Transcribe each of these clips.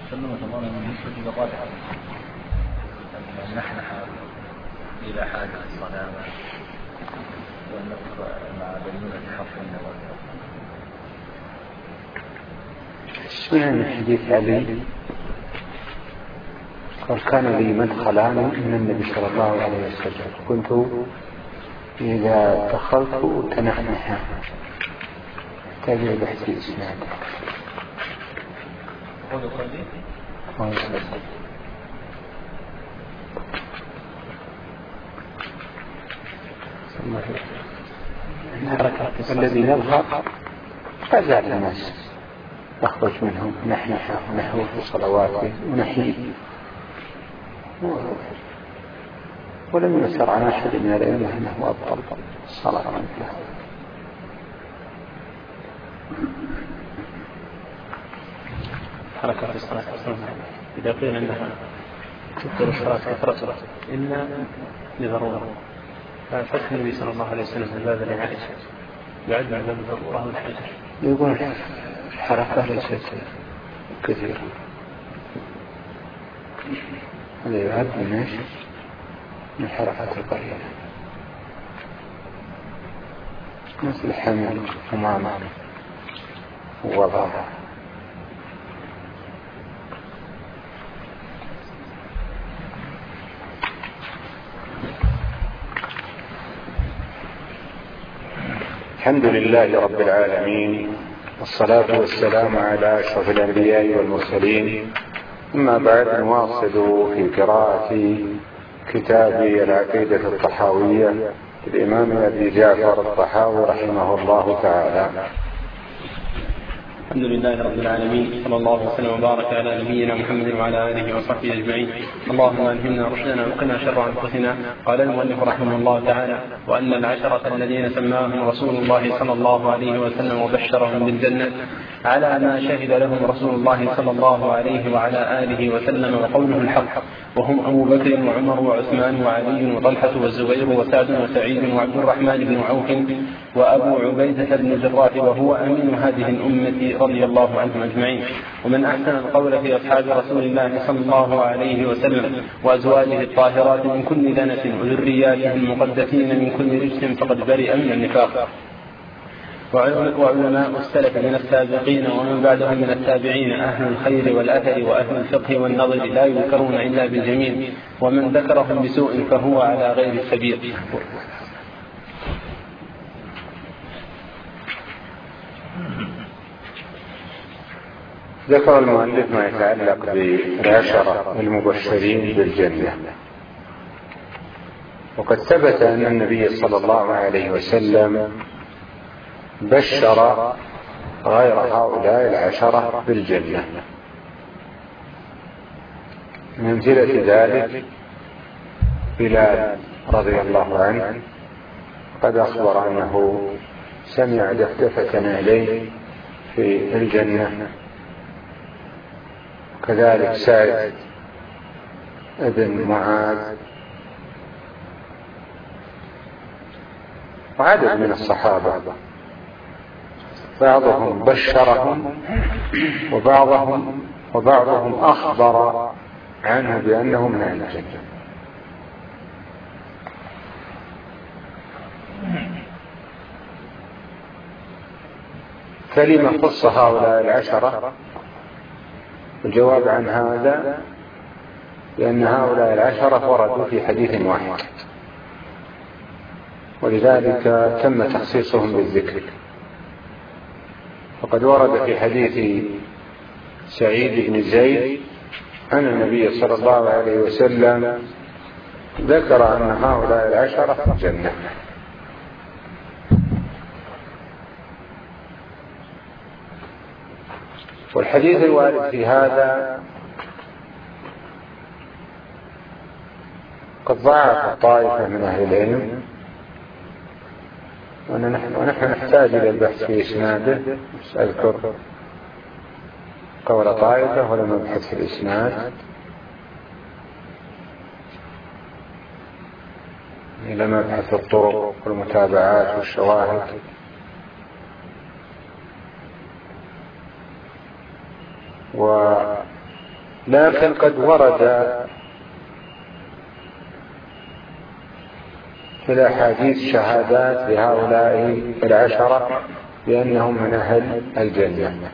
سلمة الله من نسبة الرابعة نحن إلى حاجة الصلاة والنقر مع بينونة حفر النواب. سنة من حديث علي قال كان لي مدخلان من النبي صلى الله عليه وسلم كنت إذا دخلت تنحنح تابع بحث الإسناد. الذي نظهر فزال الناس نخرج منهم نحنح ونحو في صلواته ونحيي ولم يسر عن أحد من الأئمة أنه أبطل الصلاة عنه. حركة في الصلاة إذا قيل أنها تبطل الصلاة كثرة إلا لضرورة ففتح النبي صلى الله عليه وسلم هذا لعائشة يعد من باب الضرورة والحاجة. يقول الحركة ليست كثيرة هذا يعد من الحركات القليلة مثل حمل أمامه ووضعه. الحمد لله رب العالمين والصلاة والسلام على أشرف الأنبياء والمرسلين. أما بعد نواصل في قراءة كتاب العقيدة الطحاوية للإمام أبي جعفر الطحاوي رحمه الله تعالى. الحمد لله رب العالمين صلى الله وسلم وبارك على نبينا محمد وعلى آله وصحبه أجمعين. اللهم ألهمنا رشدنا وقنا شر أنفسنا. قال المؤلف رحمه الله تعالى: وأن العشرة الذين سماهم رسول الله صلى الله عليه وسلم وبشرهم بالجنة على ما شهد لهم رسول الله صلى الله عليه وعلى آله وسلم وقوله الحق، وهم أبو بكر وعمر وعثمان وعلي وطلحة والزبير وسعد وسعيد وعبد الرحمن بن عوف وأبو عبيدة بن الجراح وهو أمين هذه الأمة رضي الله عنهم أجمعين. ومن أحسن القول في أصحاب رسول الله صلى الله عليه وسلم وأزواجه الطاهرات من كل دنس وذرياته المقدسين من كل رجس فقد برئ من النفاق. وعلماء السلف من السابقين ومن بعدهم من التابعين أهل الخير والأثر وأهل الفقه والنظر لا يذكرون إلا بالجميل، ومن ذكرهم بسوء فهو على غير السبيل. ذكر المؤلف ما يتعلق بالعشرة المبشرين بالجنة. وقد ثبت أن النبي صلى الله عليه وسلم بشر غير هؤلاء العشرة بالجنة. من أمثلة ذلك بلال رضي الله عنه قد أخبر أنه سمع دفدفة نعلين في الجنة. كذلك سعد ابن معاذ وعدد من الصحابة بعضهم بشرهم وبعضهم أخبر عنه بأنه من أهل الجنة. كلمة خص هؤلاء العشرة. الجواب عن هذا لأن هؤلاء العشرة وردوا في حديث واحد، ولذلك تم تخصيصهم بالذكر. وقد ورد في حديث سعيد بن زيد أن النبي صلى الله عليه وسلم ذكر أن هؤلاء العشرة في الجنة. والحديث الوارد في هذا قد ضاعف طائفة من أهل العلم، ونحن نحتاج إلى البحث في إسناده. أذكر قول طائفة ولم نبحث في الإسناد إلى مبحث الطرق والمتابعات والشواهد. لكن قد ورد في الأحاديث شهادات لهؤلاء العشرة بأنهم من أهل الجنة.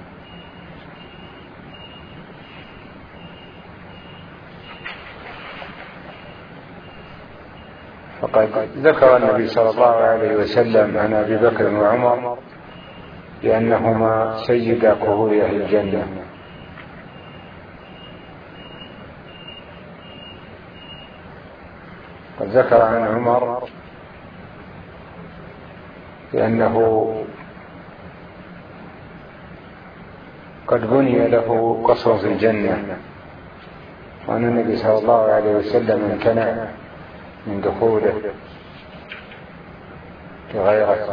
فقد ذكر النبي صلى الله عليه وسلم عن أبي بكر وعمر بأنهما سيدا كهول أهل الجنة، قد ذكر عن عمر بأنه قد بني له قصر في الجنة، وأن النبي صلى الله عليه وسلم امتنع من دخوله لغيره.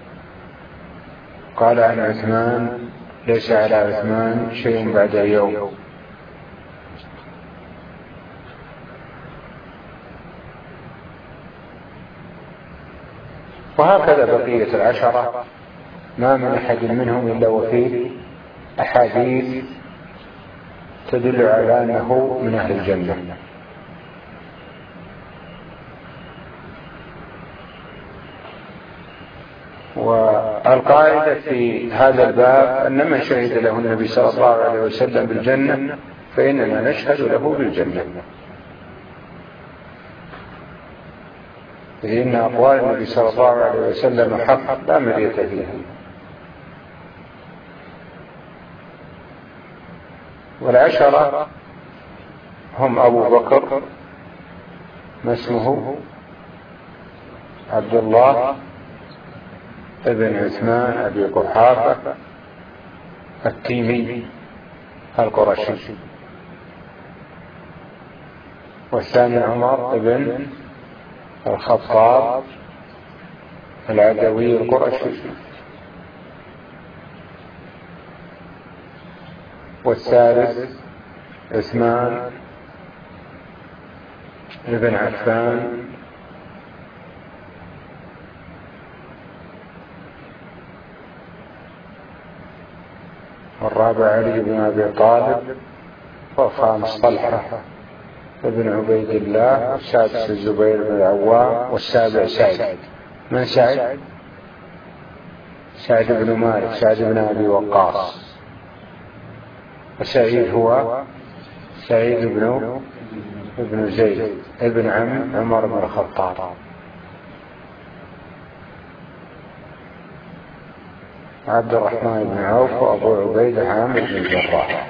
قال عن عثمان: ليس على عثمان شيء بعد يوم. وهكذا بقية العشرة ما من أحد منهم إلا وفيه أحاديث تدل على أنه من أهل الجنة. والقاعدة في هذا الباب أن من شهد له النبي صلى الله عليه وسلم بالجنة فإننا نشهد له بالجنة، لأن أقوال النبي صلى الله عليه وسلم حق لا مرية فيها. والعشرة هم أبو بكر ما اسمه عبد الله ابن عثمان أبي قحافة التيمي القرشي، والثاني عمر ابن الخطاب العدوي القرشي، والثالث عثمان ابن عفان والرابع علي بن أبي طالب، والخامس طلحة ابن عبيد الله، والسادس الزبير بن العوام، والسابع سعد. من سعد؟ سعد بن مالك، سعد بن أبي وقاص. وسعيد هو سعيد ابن زيد ابن عم عمر بن الخطاب. عبد الرحمن بن عوف، وأبو عبيدة عامر بن الجراح.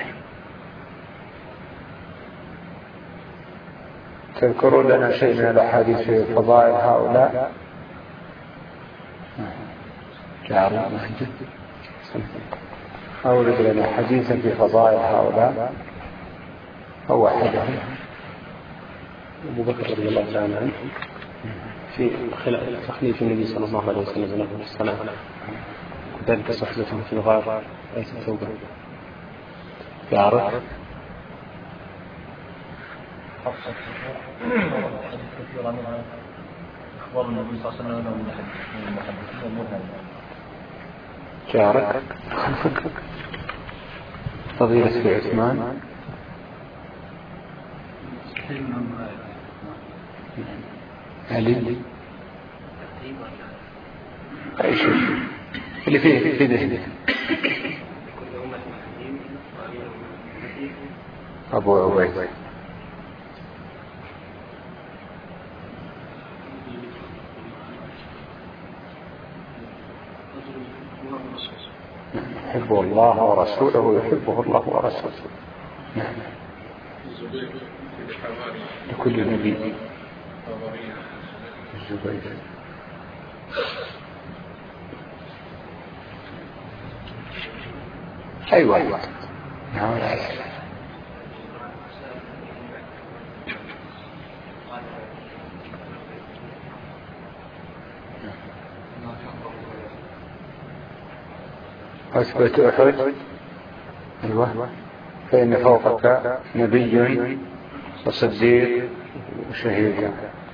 تذكرون لنا شيء من الأحاديث في فضائل هؤلاء؟ أورد لنا حديثا في فضائل هؤلاء هو أحدهم أبو بكر رضي الله تعالى عنه في تخليف النبي صلى الله عليه وسلم له الصلاة، وذلك صحبة في الغار ليس ثوبا يعرف كثيرا من أخبار النبي صلى الله عليه وسلم من المحدثين والمرهنين. شارك فضيلة في عثمان علي أي شيء اللي فيه ده أبو عبيد. يحب الله ورسوله ويحبه الله ورسوله. نعم. لكل نبي الزبير. أيوة نعم. أثبت أحد أيوة فإن فوقك نبي وصديق وشهيد.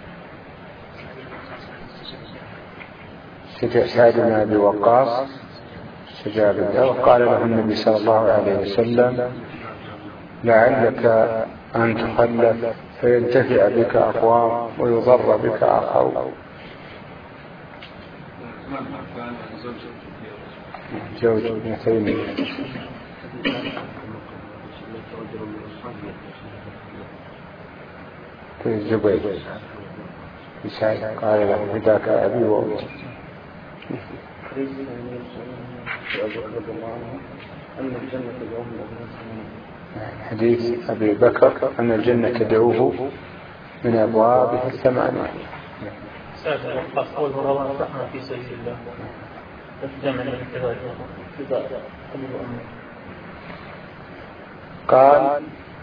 سعد بن أبي وقاص استجاب له وقال له النبي صلى الله عليه وسلم: لعلك أن تخلف فينتفع بك أقوام ويضر بك آخر. زوج ابن تيمية في الزبير قال له فداك أبي وأمي. حديث أبي بكر أن الجنة تدعوه من أبوابها الثمانية. في سبيل الله قال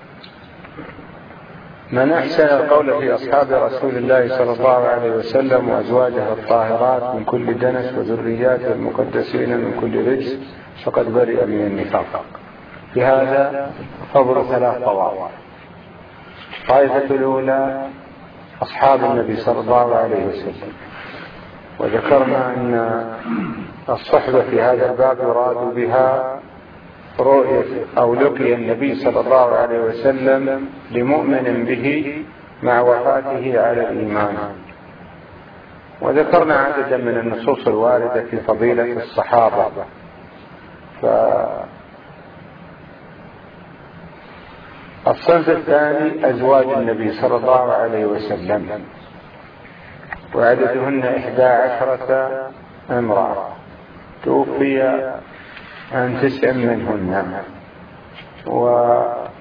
من أحسن القول في أصحاب رسول الله صلى الله عليه وسلم وأزواجه الطاهرات من كل دنس وذرياته المقدسين من كل رجس فقد برئ من النفاق. في هذا فضل 3 طوائف. الطائفة الأولى أصحاب النبي صلى الله عليه وسلم، وذكرنا أن الصحبة في هذا الباب يراد بها رؤية أو لقي النبي صلى الله عليه وسلم لمؤمن به مع وفاته على الإيمان. وذكرنا عددا من النصوص الواردة في فضيلة الصحابة. الصنف الثاني أزواج النبي صلى الله عليه وسلم، وعددهن 11 امرأة، توفي عن 9 منهن. وهؤلاء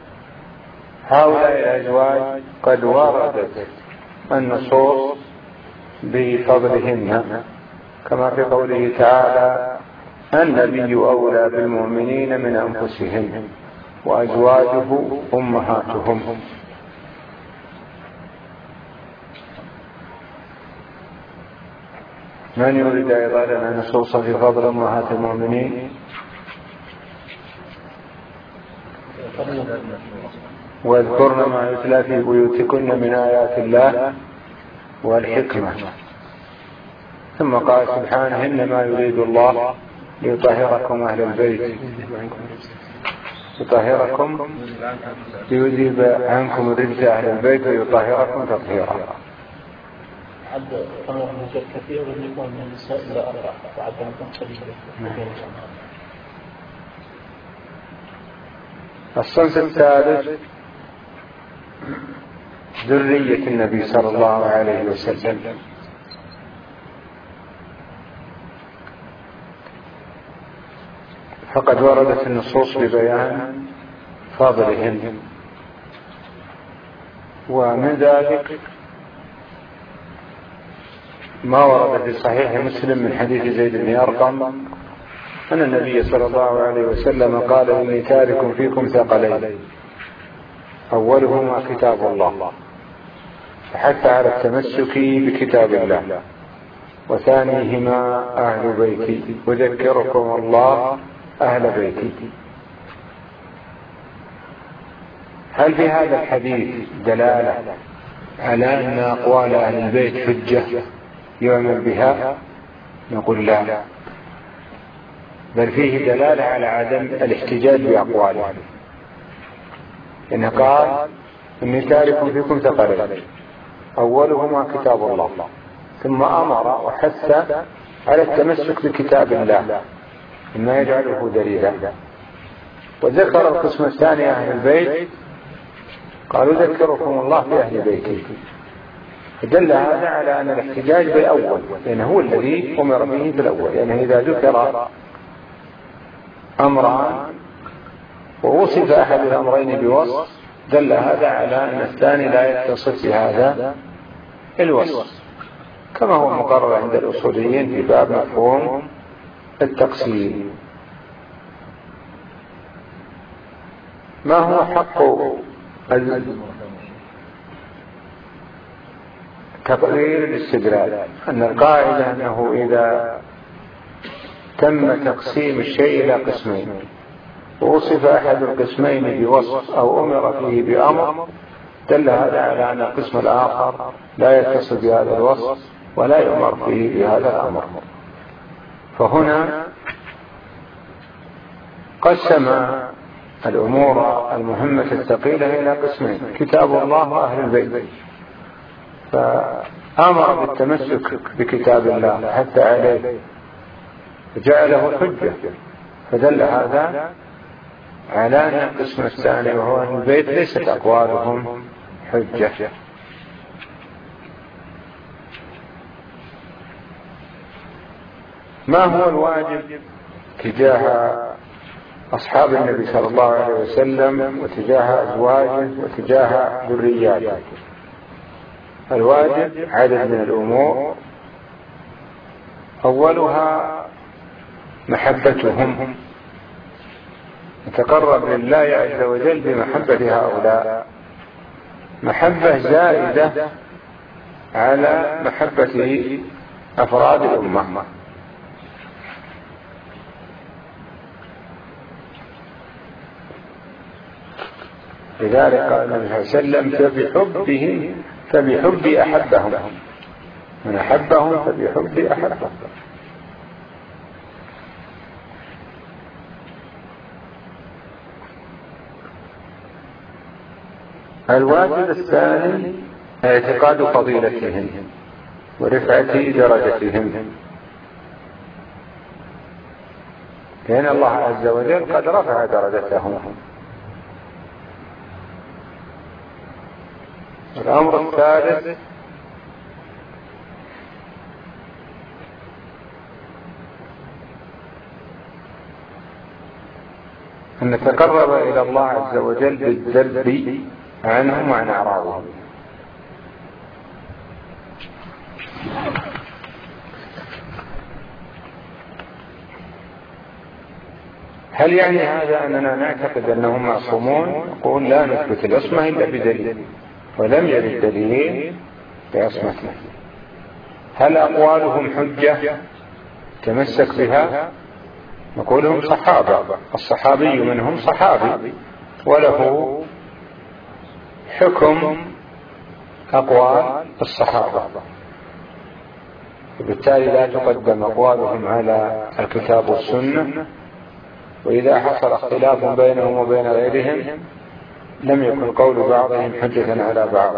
الأزواج قد وردت النصوص بفضلهن، كما في قوله تعالى النبي أولى بالمؤمنين من أنفسهم وأزواجه أمهاتهم. من يريد أيضا لنا نصوص في فضل أمهات المؤمنين؟ واذكرن ما يتلى في بيوتكن من آيات الله والحكمة. ثم قال سبحانه إنما يريد الله ليطهركم أهل البيت، يطهركم ليذهب عنكم الرجس أهل البيت ويطهركم تطهيرا. عد طموح الرجال كثير ويكون من النساء إلى 4 وعد عندهم قليلا. الصنف الثالث ذرية النبي صلى الله عليه وسلم، فقد وردت النصوص ببيان فضلهم، ومن ذلك ما ورد في صحيح مسلم من حديث زيد بن أرقم أن النبي صلى الله عليه وسلم قال إني تارك فيكم ثقلين أولهما كتاب الله، فحث على التمسك بكتاب الله، وثانيهما أهل بيتي وذكركم الله أهل بيتي. هل في هذا الحديث دلالة على أن أقوال أهل البيت حجة يعمل بها؟ نقول لا، بل فيه دلالة على عدم الاحتجاج بأقواله، إنه قال إني تارك فيكم ثقلين أولهما كتاب الله، ثم أمر وحث على التمسك بكتاب الله مما يجعله دليلا. وذكر القسم الثاني أهل البيت، قالوا ذكركم الله بأهل بيتي، فدل هذا على أن الاحتجاج بالأول لأنه هو الذي أمر به بالأول، لأنه إذا ذكر أمران ووصف أحد الأمرين بوصف دل هذا على أن الثاني لا يتصف بهذا الوصف، كما هو مقرر عند الأصوليين في باب مفهوم التقسيم. ما هو حق تقرير الاستدلال؟ أن القاعدة أنه إذا تم تقسيم الشيء إلى قسمين ووصف أحد القسمين بوصف أو أمر فيه بأمر دل هذا على أن القسم الآخر لا يتصل بهذا الوصف ولا يؤمر فيه بهذا الأمر. فهنا قسم الأمور المهمة الثقيلة إلى قسمين: كتاب الله وأهل البيت. فأمر بالتمسك بكتاب الله حتى عليه فجعله حجة، فدل هذا على أن القسم الثاني وهو أهل البيت ليست أقوالهم حجة. ما هو الواجب تجاه أصحاب النبي صلى الله عليه وسلم وتجاه أزواجه وتجاه ذرياته؟ الواجب عدد من الأمور، أولها محبتهم، نتقرب لله عز وجل بمحبة هؤلاء محبة زائدة على محبة أفراد الأمة. لذلك قال النبي صلى الله عليه وسلم: فبحبي أحبهم، من أحبهم فبحبي أحبهم. الواجب الثاني اعتقاد فضيلتهم ورفعة درجتهم، لأن الله عز وجل قد رفع درجتهم. الأمر الثالث أن نتقرب إلى الله عز وجل بالذب عنهم وعن أعراضهم. هل يعني هذا أننا نعتقد أنهم معصومون؟ نقول لا نثبت العصمة إلا بدليل، ولم يرد دليل بعصمته. هل أقوالهم حجة تمسك بها؟ نقول هم صحابة، الصحابي منهم صحابي وله حكم أقوال الصحابة، وبالتالي لا تقدم أقوالهم على الكتاب والسنة. وإذا حصل اختلاف بينهم وبين غيرهم لم يكن قول بعضهم حجة على بعض.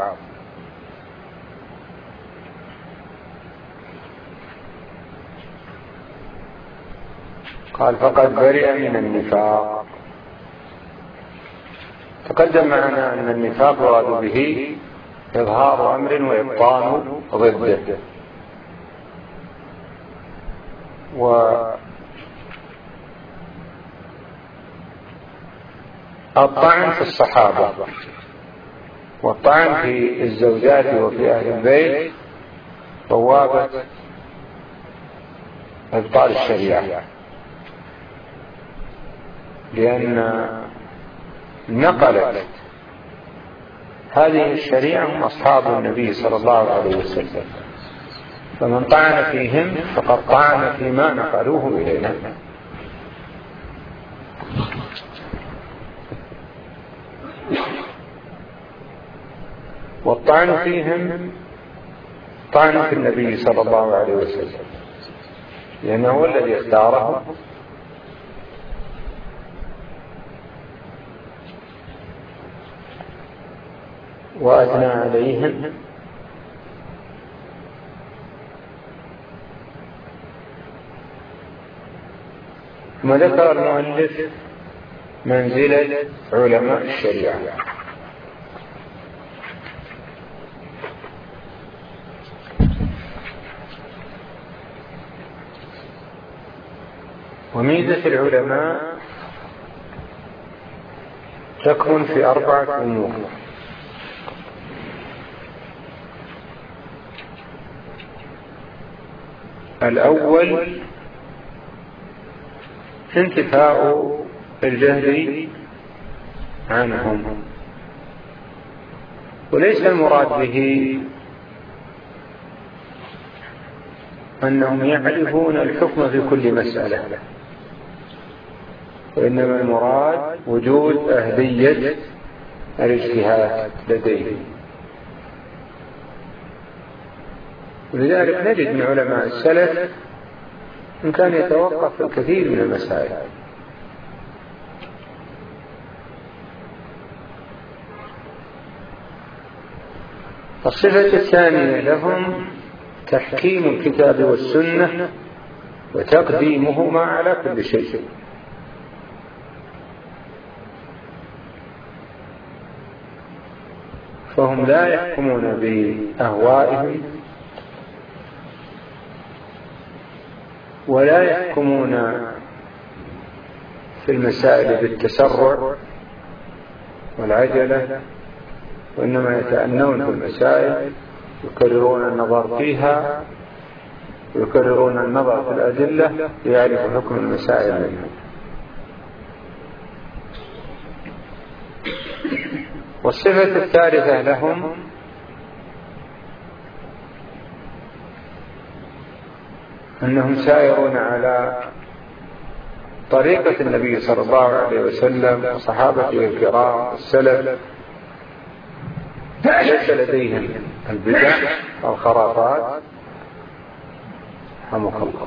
قال: فقد برئ من النفاق. تقدم معنا أن النفاق يراد به إظهار أمر وإبطان ضده، والطعن في الصحابة والطعن في الزوجات وفي أهل البيت بوابة إبطال الشريعة، لأن نقلت هذه الشريعة هم أصحاب النبي صلى الله عليه وسلم، فمن طعن فيهم فقد طعن فيما نقلوه إلينا. والطعن فيهم طعن في النبي صلى الله عليه وسلم، لأنه هو الذي اختاره وأثنى عليهم، ثم ذكر المؤلف منزلة علماء الشريعة. وميزة العلماء تكمن في 4 أمور: الأول انتفاء الجهل عنهم، وليس المراد به أنهم يعرفون الحكم في كل مسألة، وإنما المراد وجود أهلية الاجتهاد لديهم. ولذلك نجد من علماء السلف إن كان يتوقف في الكثير من المسائل، الصفة الثانية لهم تحكيم الكتاب والسنة وتقديمهما على كل شيء. فهم لا يحكمون بأهوائهم ولا يحكمون في المسائل بالتسرع والعجلة، وإنما يتأنون في المسائل، يكررون النظر فيها ويكررون النظر في الأدلة ليعرفوا حكم المسائل منها. والصفة الثالثة لهم أنهم سائرون على طريقة النبي صلى الله عليه وسلم وصحابته الكرام السلف، ليس لديهم البدع والخرافات. رحمك الله.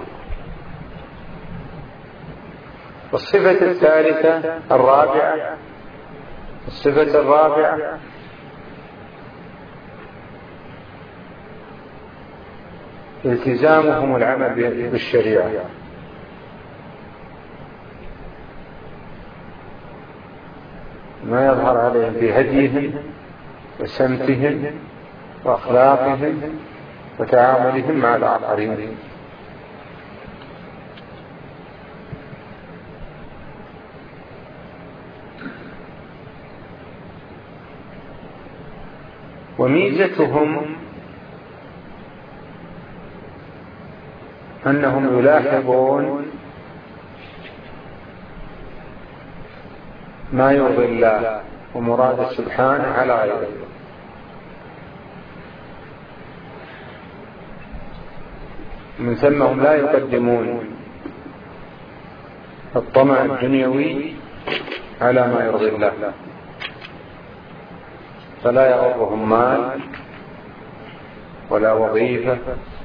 والصفة الثالثة الرابعة، الصفة الرابعة التزامهم العمل بالشريعة، ما يظهر عليهم في هديهم وسمتهم وأخلاقهم وتعاملهم مع الآخرين. وميزتهم أنهم يلاحظون ما يرضي الله ومراد سبحانه على غيره، من ثم هم لا يقدمون الطمع الدنيوي على ما يرضي الله، فلا يغرهم مال ولا وظيفة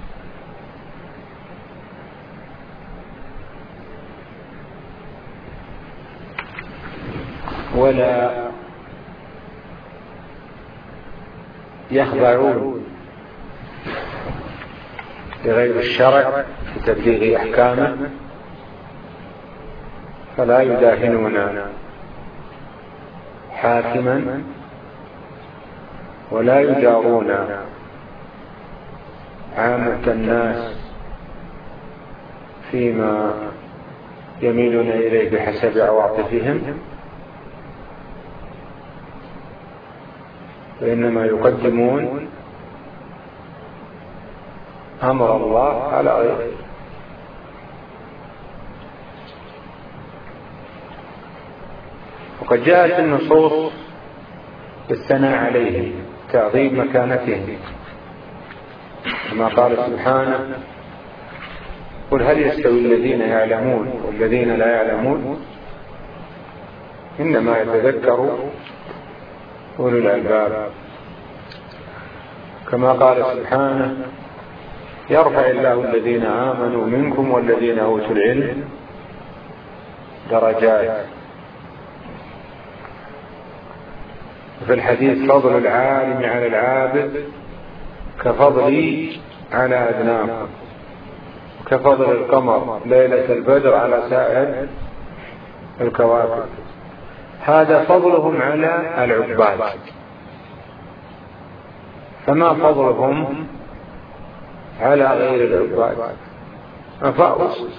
ولا يخضعون لغير الشرع في تبليغ أحكامه، فلا يداهنون حاكما ولا يجارون عامة الناس فيما يميلون إليه بحسب عواطفهم، وإنما يقدمون أمر الله على غيره. وقد جاءت النصوص بالثناء عليهم، تعظيم مكانتهم، كما قال سبحانه: قل هل يستوي الذين يعلمون والذين لا يعلمون إنما يتذكر أولو الألباب. كما قال سبحانه: يرفع الله الذين آمنوا منكم والذين أوتوا العلم درجات. وفي الحديث: فضل العالم على العابد كفضلي على أدناكم، كفضل القمر ليلة البدر على سائر الكواكب. هذا فضلهم على العباد، فما فضلهم على غير العباد؟ أفأوص.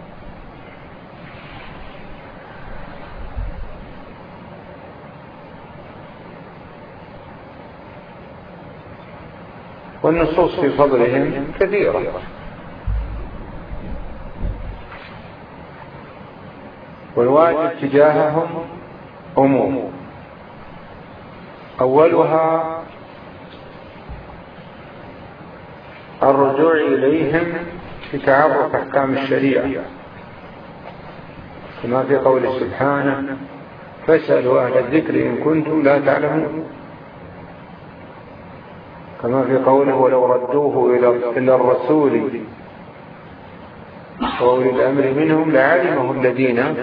والنصوص في فضلهم كثيرة، والواجب تجاههم أمور، أولها الرجوع إليهم في تعرف أحكام الشريعة، كما في قوله سبحانه: فاسألوا أهل الذكر إن كنتم لا تعلمون، كما في قوله: ولو ردوه إلى الرسول وأولي الأمر منهم لعلمه الذين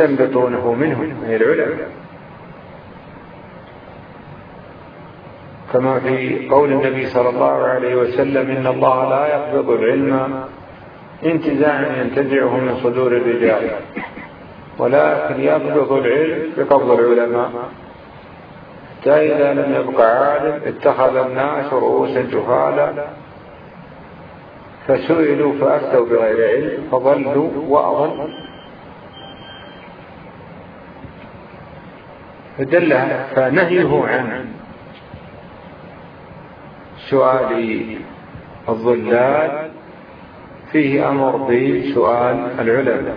يستنبطونه منهم، من العلماء. كما في قول النبي صلى الله عليه وسلم: إن الله لا يقبض العلم انتزاعا ينتزعه من صدور الرجال، ولكن يقبض العلم بقبض العلماء، حتى إذا لم يبق عالم اتخذ الناس رؤوسا جهالا فسئلوا فأفتوا بغير علم فضلوا وأضلوا. فنهيه عن سؤال الضلال فيه أمر بسؤال العلماء.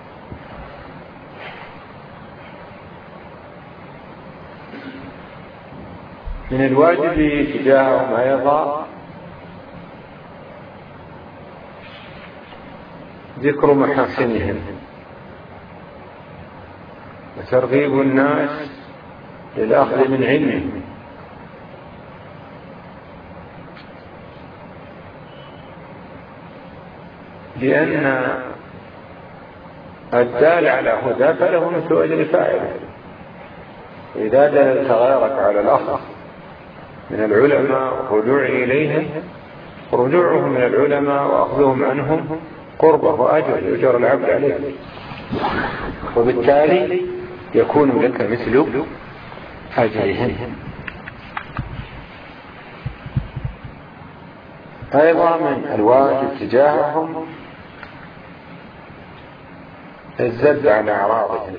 من الواجب تجاههم أيضا ذكر محاسنهم وترغيب الناس للأخذ من علمهم، لأن الدال على هدى فله مثل أجر فاعله. إذا دللت غيرك على الأخذ من العلماء والرجوع إليهم، رجوعهم من العلماء وأخذهم عنهم قربة وأجر يجر العبد عليه، وبالتالي يكون لك مثل أجرهم. أيضا من الواجب تجاههم الزد عن أعراضهم،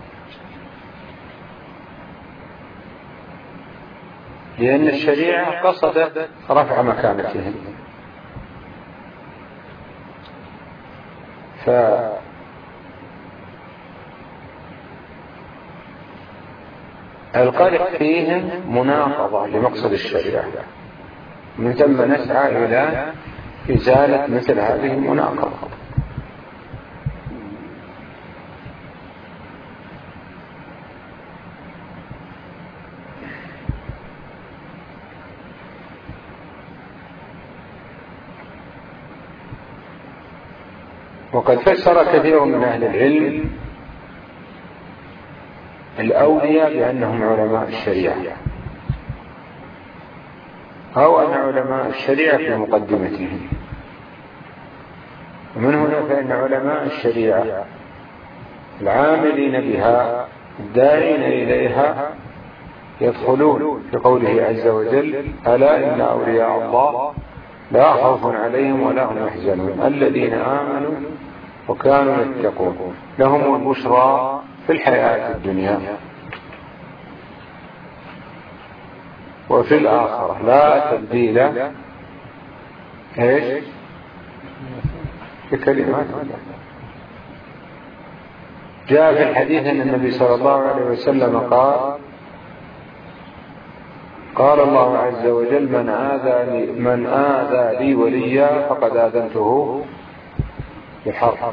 لأن الشريعة قصدت رفع مكانتهم، فالقلق فيهم مناقضة لمقصد الشريعة، من ثم نسعى إلى إزالة مثل هذه المناقضة. وقد فسر كثير من أهل العلم الأولياء بأنهم علماء الشريعة، أو أن علماء الشريعة في مقدمتهم. ومن هنا فإن علماء الشريعة العاملين بها الداعين إليها يدخلون في قوله عز وجل: ألا إن أولياء الله لا خوف عليهم ولا هم يحزنون الذين آمنوا وكانوا يتقون لهم البشرى في الحياة الدنيا وفي الآخرة لا تبديل ايش بكلمات الله. جاء في الحديث أن النبي صلى الله عليه وسلم قال الله عز وجل: من آذى لي وليا فقد آذنته بالحرب.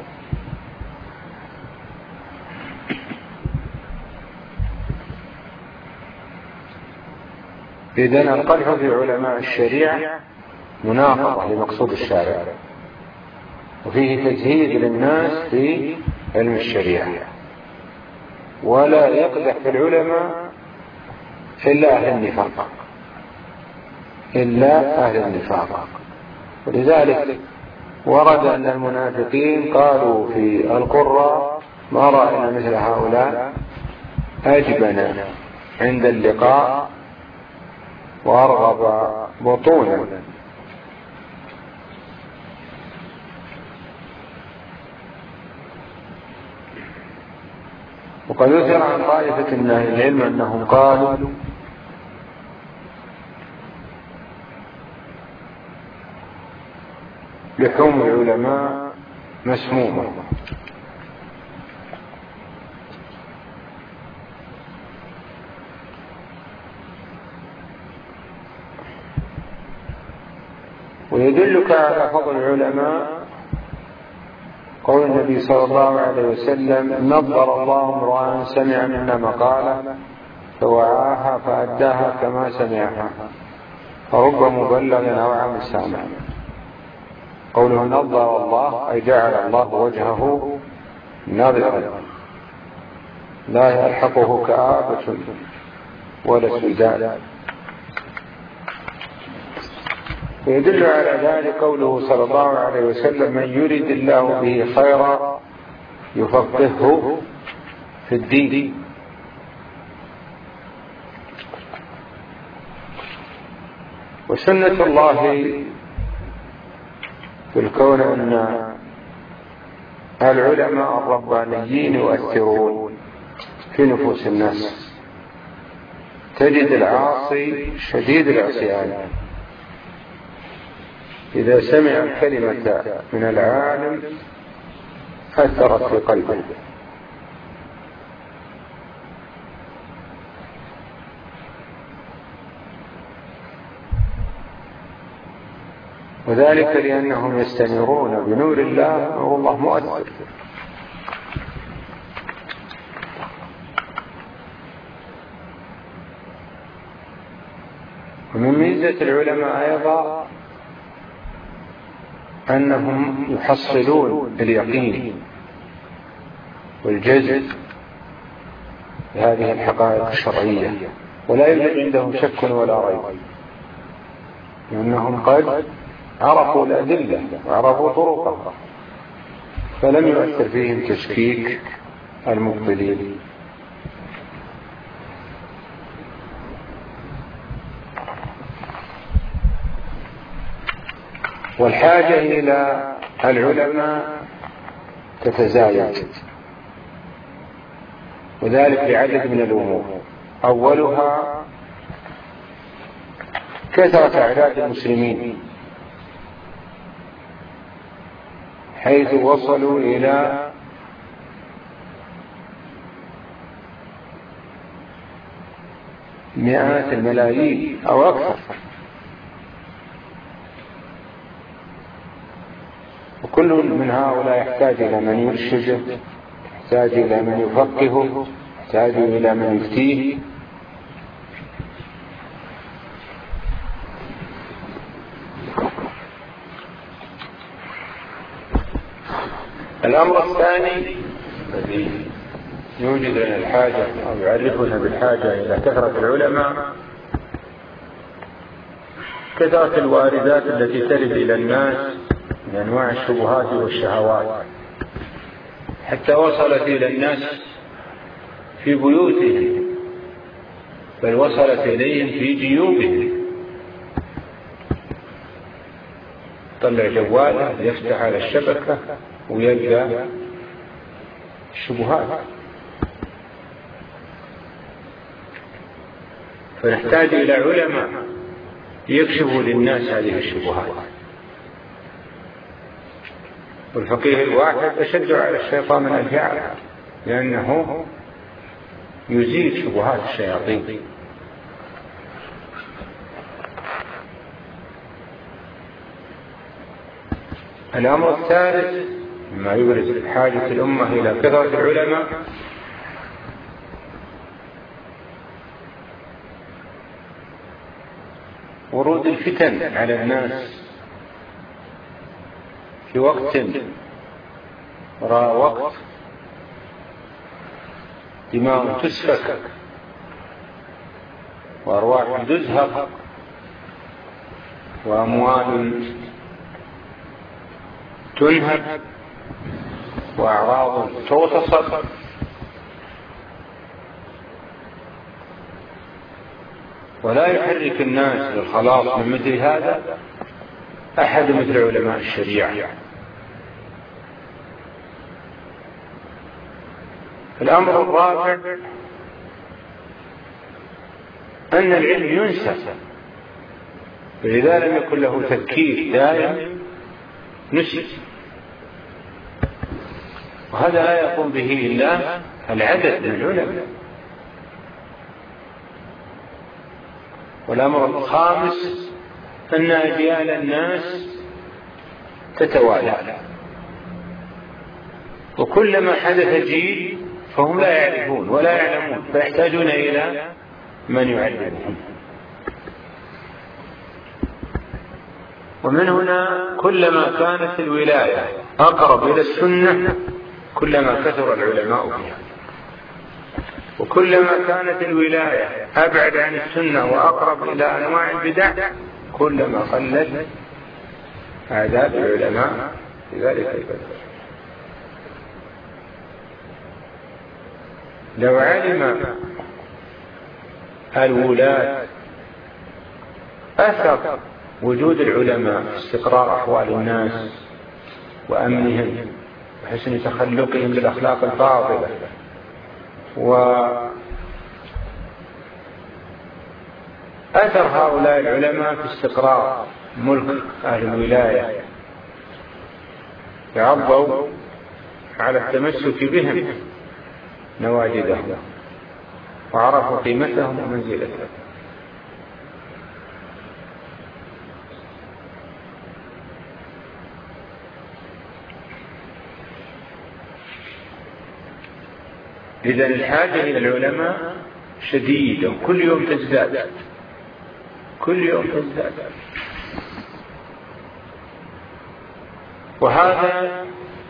إذن القدح في علماء الشريعة مناقضة لمقصود الشارع، وفيه تجهيز للناس في علم الشريعة، ولا يقدح في العلماء إلا أهل النفاق. ولذلك ورد أن المنافقين قالوا في القرى: ما رأينا مثل هؤلاء أجبنا عند اللقاء وأرغب بطونا. وقد ذكر عن طائفة من أهل العلم أنهم قالوا: لحوم العلماء مسمومة. ويدلك على فضل العلماء قول النبي صلى الله عليه وسلم: نظر الله امرأ سمع منا مقالة فوعاها فأداها كما سمعها فرب مبلغ أو عام سامع. قوله نظر الله أي جعل الله وجهه ناظرا لا يلحقه كآبة ولا سداد. ويدل على ذلك قوله صلى الله عليه وسلم: من يرد الله به خيرا يفقهه في الدين. وسنة الله في الكون أن العلماء الربانيين يؤثرون في نفوس الناس. تجد العاصي شديد العصيان إذا سمع الكلمة من العالم أثرت في قلبه. وذلك لأنهم يستنيرون بنور الله، نور الله مؤثر. ومن ميزة العلماء أيضا أنهم يحصلون اليقين والجزم بهذه الحقائق الشرعية، ولا يوجد عندهم شك ولا ريب، لأنهم قد عرفوا الأدلة وعرفوا طرقها، فلم يؤثر فيهم تشكيك المبطلين. والحاجة إلى العلماء تتزايد، وذلك لعدد من الأمور. أولها كثرة أعداد المسلمين، حيث وصلوا إلى مئات الملايين أو أكثر، وكل من هؤلاء يحتاج إلى من يرشده، يحتاج إلى من يفقهه، يحتاج إلى من يفتيه. الأمر الثاني الذي يوجد لنا الحاجة أو يعرفنا بالحاجة إلى كثرة العلماء كثرة الواردات التي ترد إلى الناس من أنواع الشبهات والشهوات، حتى وصلت إلى الناس في بيوتهم، بل وصلت إليهم في جيوبهم. طلع جواله يفتح على الشبكة ويلقى الشبهات، فنحتاج إلى علماء يكشفوا للناس هذه الشبهات. والفقيه الواحد أشد على الشيطان من الفعل، لأنه يزيل شبهات الشياطين. الأمر الثالث مما يبرز حاجة الأمة إلى كثرة العلماء ورود الفتن على الناس في وقت وراء وقت، دماء تسفك وأرواح تزهق وأموال تنهب وأعراض تغتصب، ولا يحرك الناس للخلاص من مثل هذا أحد مثل علماء الشريعة. الأمر الرابع أن العلم ينسى، فإذا لم يكن له تذكير دائم نسي، وهذا لا يقوم به إلا العدد من العلماء. والأمر الخامس أن أجيال الناس تتوالى، وكلما حدث جيل فهم لا يعرفون ولا يعلمون، فيحتاجون إلى من يعلمهم. ومن هنا كلما كانت الولاية أقرب إلى السنة كلما كثر العلماء فيها، وكلما كانت الولاية أبعد عن السنة وأقرب إلى أنواع البدع كلما قلت أعداد العلماء في ذلك البلد. لو علم الولاة أثر وجود العلماء في استقرار أحوال الناس وأمنهم وحسن تخلقهم بالأخلاق الفاضلة وأثر هؤلاء العلماء في استقرار ملك أهل الولاية يعضوا على التمسك بهم نواجذهم وعرفوا قيمتهم ومنزلتهم. إذن الحاجة إلى العلماء شديدة وكل يوم تزداد، كل يوم تزداد. وهذا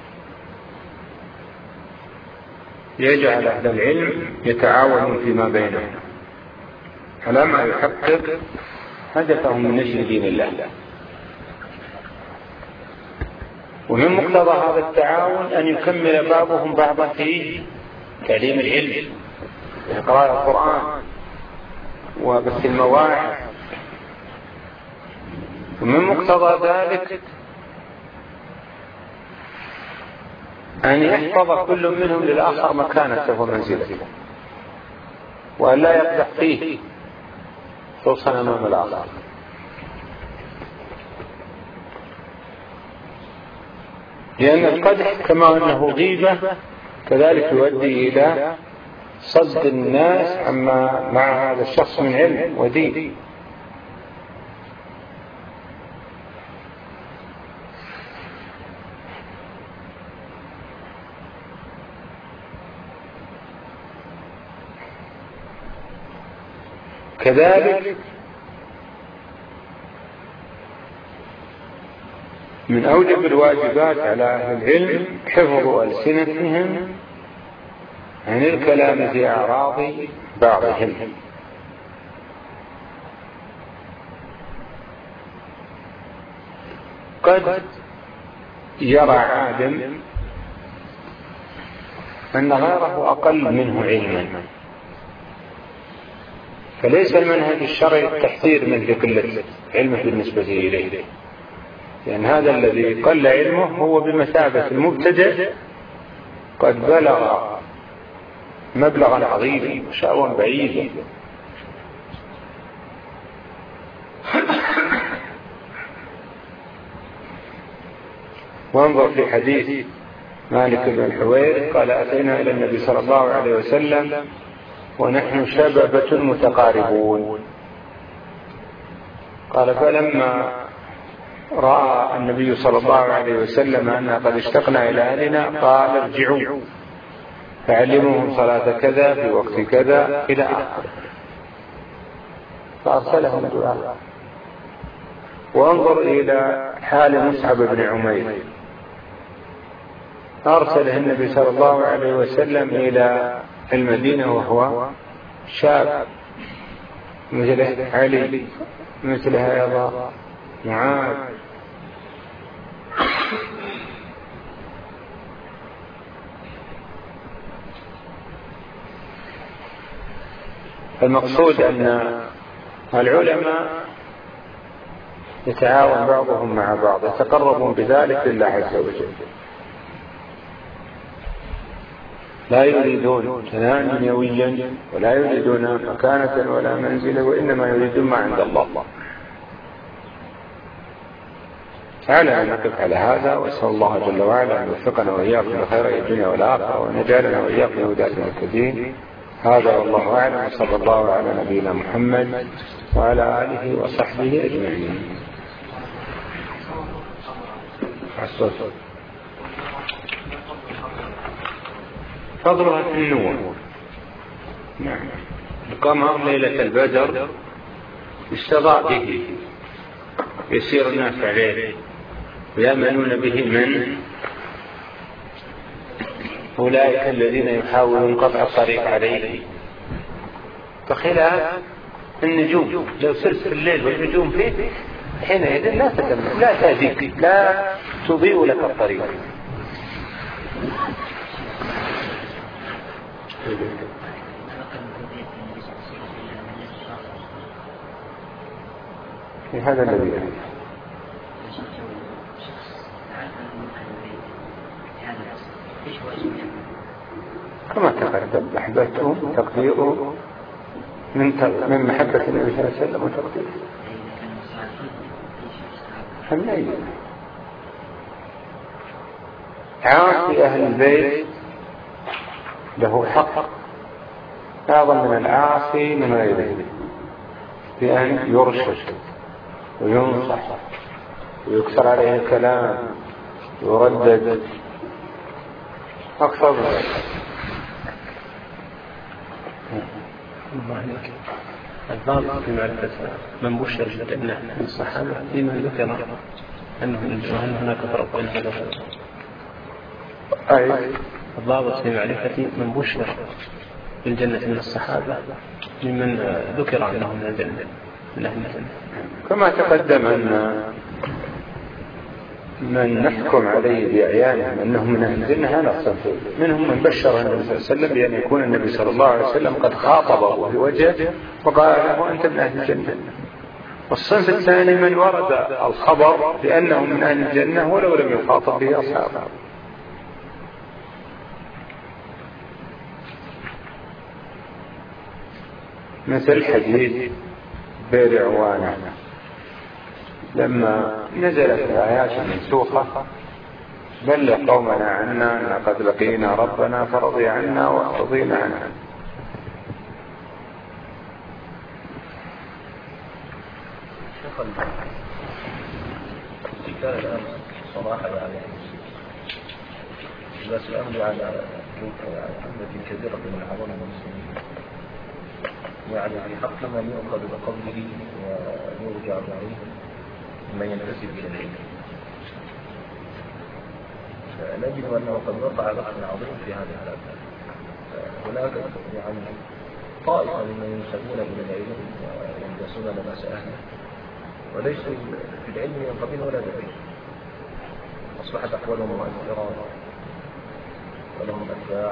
يجعل أهل العلم يتعاونون فيما بينهم على ما يحقق هدفهم من نشر دين الله. ومن مقتضى هذا التعاون أن يكمل بعضهم بعضا في تعليم العلم، قراءة القرآن وبث المواعظ. ومن مقتضى ذلك أن يحفظ كل منهم للآخر مكانته ومنزلته وأن لا يقدح فيه خصوصا أمام الآخر. لأن القدح كما أنه غيبة كذلك يؤدي إلى صد الناس عما مع هذا الشخص من علم ودين. كذلك من أوجب الواجبات على أهل العلم حفظ ألسنتهم عن الكلام في أعراض بعضهم. قد يرى عالم أن غيره أقل منه علما، فليس المنهج الشرعي التحذير من قلة علمه بالنسبة إليه، لأن هذا الذي قل علمه هو بمثابة المبتدئ قد بلغ مبلغا عظيما وشأوا بعيدا. وانظر في حديث مالك بن الحويرث قال: أتينا إلى النبي صلى الله عليه وسلم ونحن شببة متقاربون. قال: فلما رأى النبي صلى الله عليه وسلم أننا قد اشتقنا إلى أهلنا قال: ارجعوا فعلموهم صلاة كذا في وقت كذا إلى آخره، فأرسلهم دعاء. وانظر إلى حال مصعب بن عمير، أرسله النبي صلى الله عليه وسلم إلى المدينة وهو شاب، مثل علي، مثل هذا معاذ. المقصود أن العلماء يتعاون بعضهم مع بعض، يتقربون بذلك لله عز وجل، لا يريدون ثناء دنيويا ولا يريدون مكانة ولا منزلة، وإنما يريدون ما عند الله. تعالى أن نقف على هذا، وأسأل الله جل وعلا أن يوفقنا وإياكم لخير الدنيا والآخرة، ونجعلنا وإياكم هداة المهتدين. هذا والله أعلم، وصلى الله على نبينا محمد وعلى آله وصحبه أجمعين. فضلها في النور. نعم. القمر ليلة البدر استضاء به، يسير الناس عليه ويأمنون به من أولئك الذين يحاولون قطع الطريق عليه. فخلاف النجوم، لو سرت في الليل والنجوم فيه حينئذ لا تأذيك، لا تضيء لك الطريق. في هذا الذي كما تقدم محبتهم تقديره من محبة النبي صلى الله عليه وسلم وتقديره. حميد عاصي أهل البيت له حق أعظم من العاصي من غيره، بأن يرشد وينصح ويكثر عليه الكلام ويردد أكثر من ذلك. الضابط في معرفة من بشر بالجنة من الصحابة فيما ذكر أنه هناك فرق بين هذا وهذا. الضابط في معرفة من بشر بالجنة من الصحابة ممن ذكر أنه من الجنة من أهل الجنة. كما تقدم أن من نحكم عليه بأعيانهم أنه من أهل الجنة هذا صنف، منهم من بشر النبي صلى الله عليه وسلم بأن يكون النبي صلى الله عليه وسلم قد خاطبه في وجهه وقال له أنت من أهل الجنة. والصنف الثاني من ورد الخبر بأنه من أهل الجنة ولو لم يخاطب به أصحابه. مثل حديث بئر عوانة لما نزلت الآيات المنسوخة بلغ قومنا عنا أن قد لقينا ربنا فرضي عنا ورضينا عنه. كان الآن صراحة يعني بس الأمر على أمة كثيرة من العوام المسلمين، يعني في حق من يؤخذ بقوله ويرجع عليه من ينتسب إليه. نجد أنه قد وقع بحث عظيم في هذا الأمر. هناك يعني طائفة ممن ينسبون إلى العلم ويندسون لما أهله وليسوا في العلم ينقبين ولا دليل، أصبحت أحوالهم مؤثرة ولهم أتباع.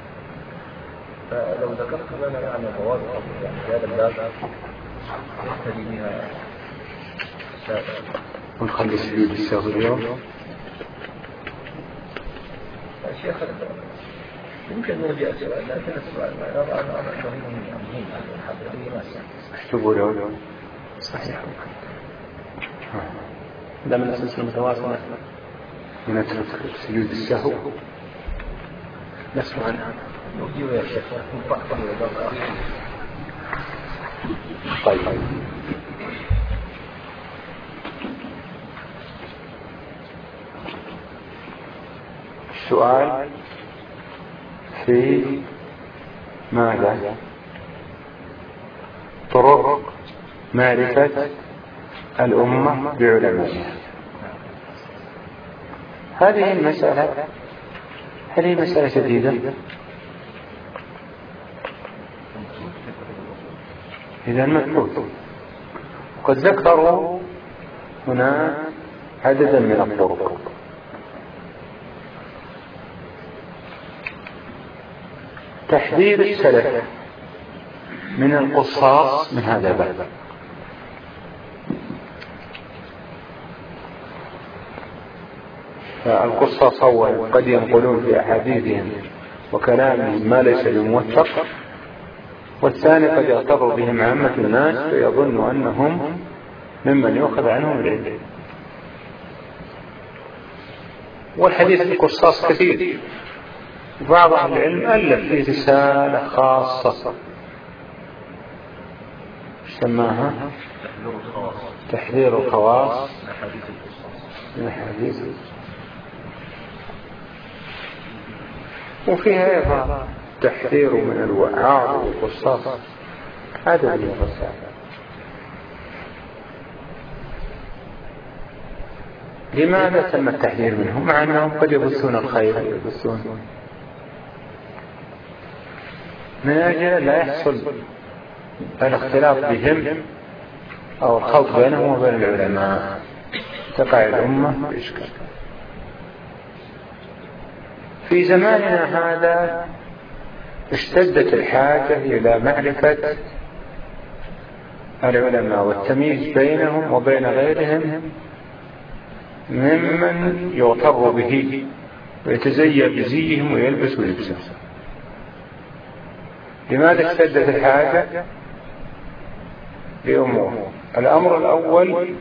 فلو ذكرت لنا يعني ضوابط يعني في هذا الباب يهتدي بها السائل. ونخلي سجود السهو اليوم. الشيخ يمكن أن يجي السؤال، لكن السؤال ما يرى أنه مهم الحقيقي ما اكتبوا له. صحيح. ده من السلسلة المتواصلة ونترك سجود السهو نسمع عنها. نجيب يا شيخ. طيب السؤال في ماذا؟ طرق معرفة الأمة بعلمائها. هذه المسألة جديدة. إذا مكتوب قد ذكروا هنا عددا من الطرق. تحذير السلف من القصاص من هذا الباب. فالقصاص أولا قد ينقلون في أحاديثهم وكلامهم ما ليس بموثق، والثاني قد يغتر بهم عامة الناس فيظن أنهم ممن يؤخذ عنهم العلم. والحديث القصاص كثير، بعض أهل العلم ألف في رسالة خاصة سماها تحذير الخواص من الحديث، وفيها أيضا تحذير من الوعاظ والقصاص. هذا من الرسالة. لماذا تم التحذير منهم مع أنهم قد يبثون الخير ويبثون من أجل لا يحصل الاختلاف بهم أو الخلط بينهم وبين العلماء تقع الأمة بإشكال. في زماننا هذا اشتدت الحاجة إلى معرفة العلماء والتمييز بينهم وبين غيرهم ممن يغتر به ويتزيى بزيهم ويلبس لبسهم. لماذا اشتدت الحاجة؟ لأمور. الأمر الأول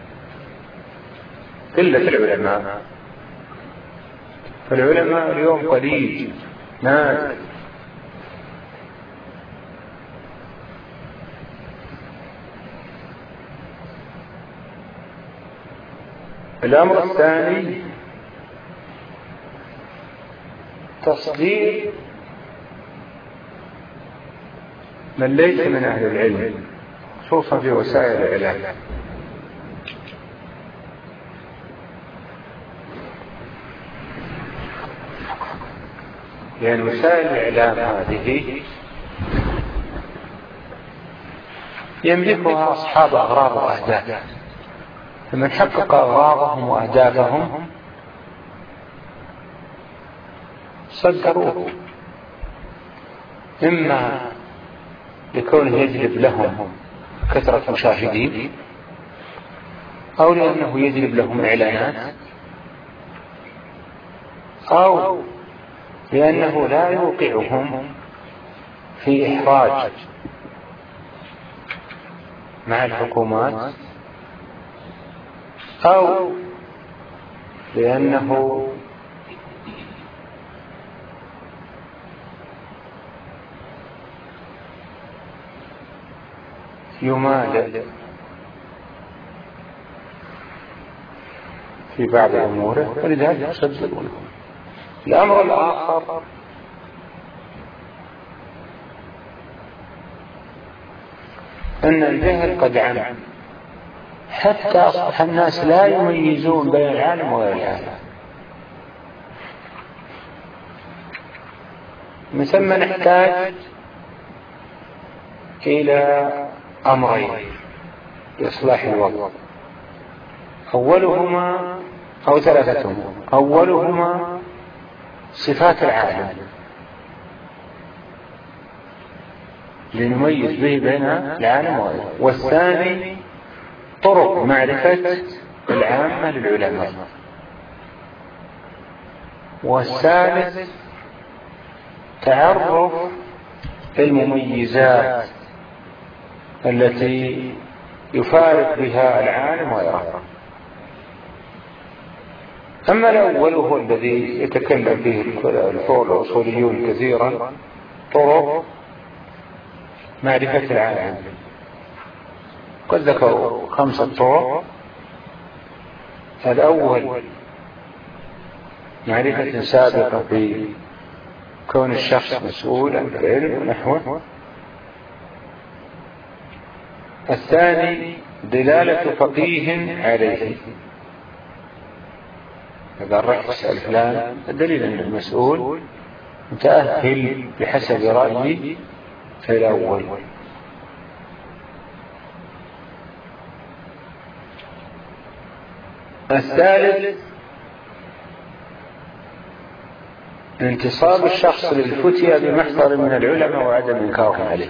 قلة العلماء، فالعلماء اليوم قليل نادر. الأمر الثاني تصدير من ليس من أهل العلم خصوصا في وسائل الإعلام. لأن وسائل الإعلام هذه يملكها أصحاب أغراض وأهداف، فمن حقق أغراضهم وأهدافهم صدروه، إما لكونه يجلب لهم كثرة مشاهدين، أو لأنه يجلب لهم إعلانات، أو لأنه لا يوقعهم في إحراج مع الحكومات، أو لأنه يمادى في بعض أموره، فلذلك يصدقونه. الأمر الآخر أن الجهل قد عم حتى أصبح الناس لا يميزون بين العالم وغير العالم. من ثم نحتاج إلى أمرين لإصلاح الوضع، أولهما أو ثلاثة أمور. أولهما صفات العالم لنميز به بين العالم وغيره، والثاني طرق معرفة العامة للعلماء، والثالث تعرف المميزات التي يفارق بها العالم وغيره. أما الأول هو الذي يتكلم فيه الأصوليون كثيرا، طرق معرفة العالم. قد ذكروا 5 طرق. الأول معرفة سابقة في كون الشخص مسؤول عن العلم ونحوه. الثاني دلالة فقيه عليه، إذا رحت تسأل فلان الدليل أن المسؤول متأهل بحسب رأيي في الأول. الثالث انتصاب الشخص للفتية بمحضر من العلماء وعدم إنكارهم عليه،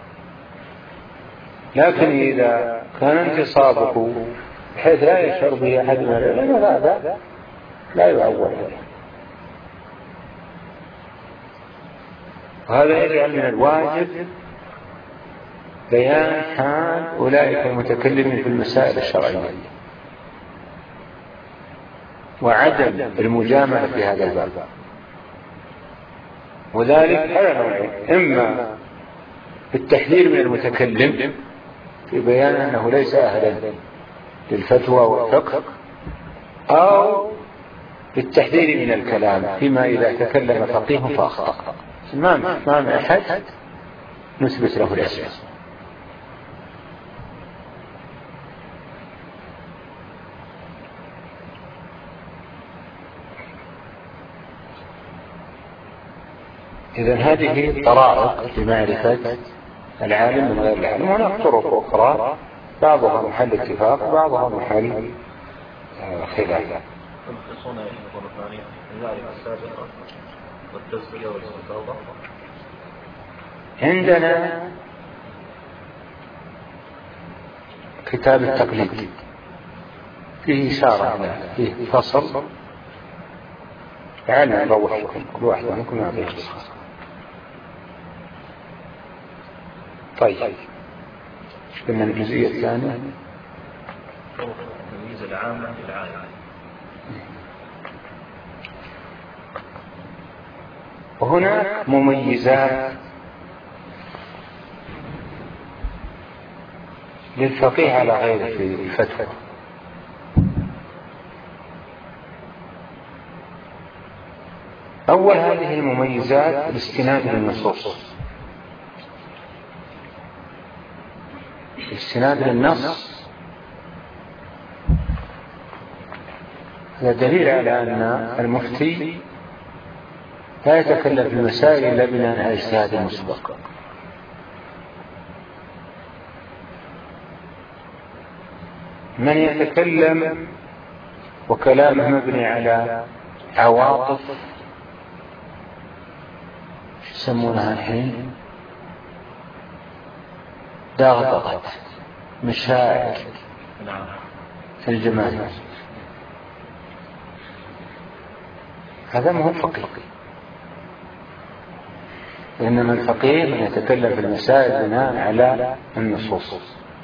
لكن إذا كان انتصابه بحيث لا يشعر به أحد من العلماء هذا لا يعول عليه. وهذا يجعل من الواجب بيان حال أولئك المتكلمين في المسائل الشرعية وعدم المجاملة في هذا الباب. وذلك على نوعين: إما بالتحذير من المتكلم في بيان أنه ليس أهلا للفتوى والفقه، أو بالتحذير من الكلام فيما إذا تكلم فقيه فأخطأ ما من أحد نثبت له العصمة. إذن هذه طرائق لمعرفة العالم من غير العالم. هناك طرق أخرى بعضها محل اتفاق وبعضها محل خلاف. يخصون يكون الثاني المعرفة السابقة والتزكية والاستفاضة. عندنا كتاب التقليد فيه إشارة، فيه فصل، تعالوا نروحكم كل واحد منكم يعطيه نسخة. طيب قلنا الجزئية الثانية تمييز العامة بالعامة. وهناك مميزات للفقيه على غيره في الفتوى. أول هذه المميزات الاستناد للنصوص، الاستناد للنص. هذا دليل على أن المفتي لا يتكلم في المسائل إلا بناء على اجتهاد مسبق. من يتكلم وكلامه مبني على عواطف، يسمونها الحين دغدغة مشاعر في الجماهير، هذا ما هو فقيه. إنما الفقيه من يتكلم في المسائل بناء على النصوص.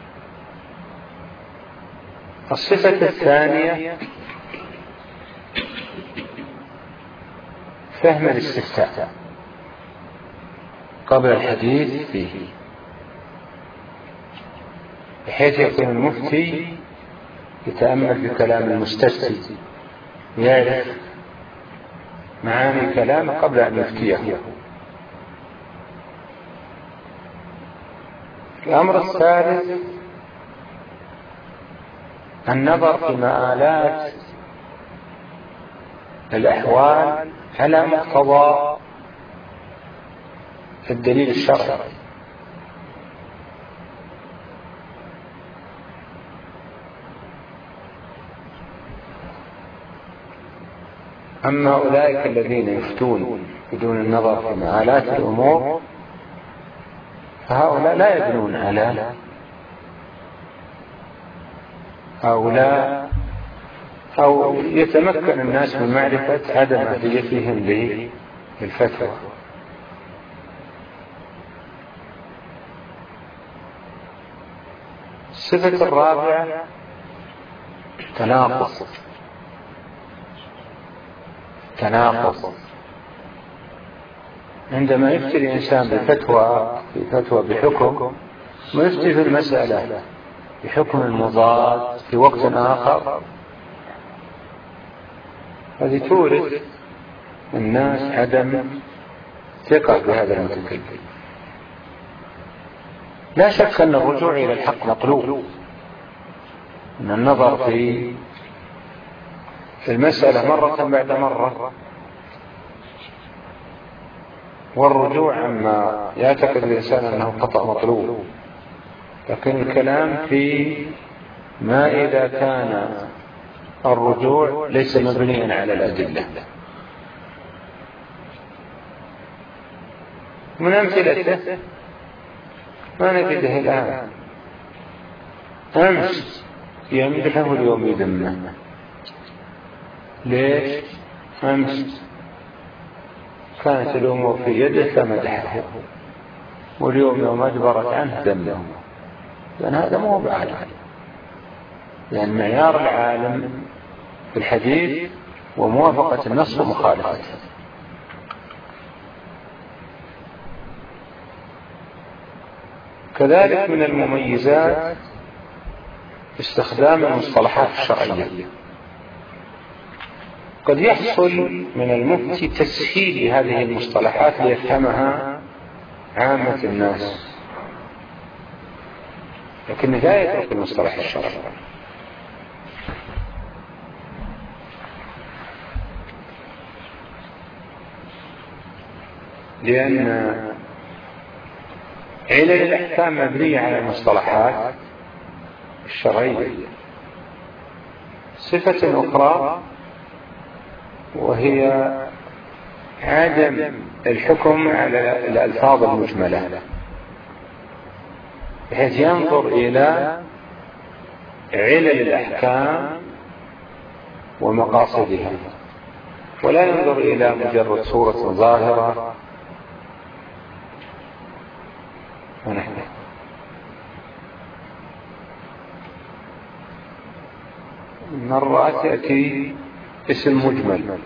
الصفة الثانية فهم الاستفتاء قبل الحديث فيه، بحيث يكون المفتي يتأمل في كلام المستفتي، يعرف معاني الكلام قبل أن يفتيه. الأمر الثالث النظر في مآلات الأحوال على مقتضى الدليل الشرعي. أما أولئك الذين يفتون بدون النظر في مآلات الأمور فهؤلاء لا يبنون على هؤلاء، أو يتمكن الناس من معرفة عدم أهليتهم للفتوى. الصفة الرابعة تناقض. عندما يفتي الإنسان بفتوى بحكم ويفتي في المسألة بحكم مضاد في وقت آخر، هذه تورث الناس عدم ثقة بهذا المتكلم. لا شك أن الرجوع إلى الحق مطلوب، أن النظر في المسألة مرة بعد مرة، والرجوع عما يعتقد الإنسان أنه خطأ مطلوب. لكن الكلام في ما إذا كان الرجوع ليس مبنيا على الأدلة. من أمثلته ما نجده الآن، أمس يمدحه اليوم يذمه. ليش؟ أمس كانت الأمور في يده فمدحه، واليوم يوم أجبرت عنه ذمه. لأن هذا مو بعالم، لأن معيار العالم في الحديث وموافقة النص ومخالفته. كذلك من المميزات استخدام المصطلحات الشرعية. قد يحصل من المفتي تسهيل هذه المصطلحات ليفهمها عامة الناس، لكن لا يترك المصطلح الشرعي، لأن علل الأحكام مبنية على المصطلحات الشرعية. صفة أخرى وهي عدم الحكم على الألفاظ المجملة، بحيث ينظر إلى علل الأحكام ومقاصدها، ولا ينظر إلى مجرد صورة ظاهرة ونحن. مرات يأتي اسم مجمل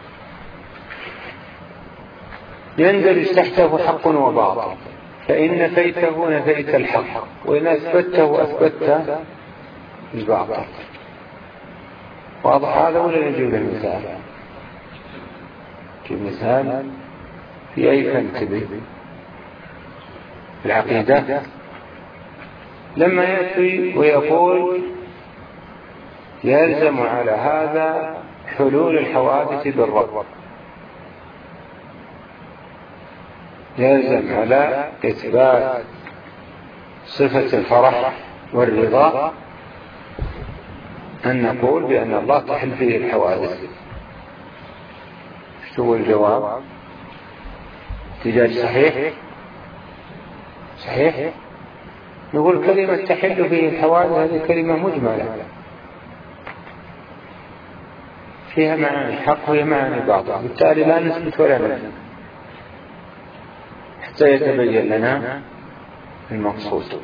يندرج تحته حق وباطل، فإن نفيته نفيت الحق، وإن أثبته أثبت الباطل. واضح هذا ولا نجيب له مثال؟ كمثال في أي فن تبي؟ العقيدة لما يأتي ويقول يلزم على هذا حلول الحوادث بالرب، يلزم على إثبات صفة الفرح والرضا أن نقول بأن الله تحل فيه الحوادث. شو الجواب؟ احتجاج صحيح؟ صحيح؟ نقول كلمة تحل فيه الحوادث هذه كلمة مجملة فيها معاني حق وفيها معاني باطل، بالتالي لا نثبت ولا ننفي حتى يتبين لنا المقصود.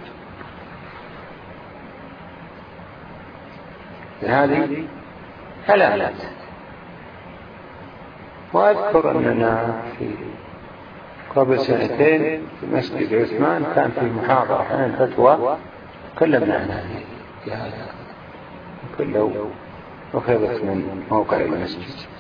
هذه علامات. وأذكر أننا في قبل 2 سنين في مسجد عثمان كان في محاضرة عن الفتوى تكلمنا عنها في هذا، كله أخذت من موقع المسجد.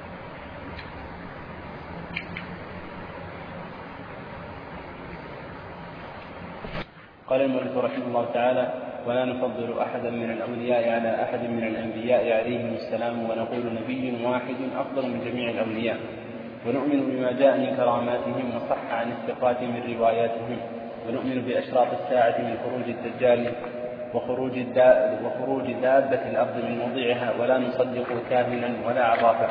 قال المؤلف رحمه الله تعالى: ولا نفضل أحدا من الأولياء على أحد من الأنبياء عليهم السلام، ونقول نبي واحد أفضل من جميع الأولياء، ونؤمن بما جاء من كراماتهم وصح عن الثقات من رواياتهم، ونؤمن بأشراط الساعة من خروج الدجال وخروج دابة الأرض من موضعها، ولا نصدق كاهنا ولا عرافا.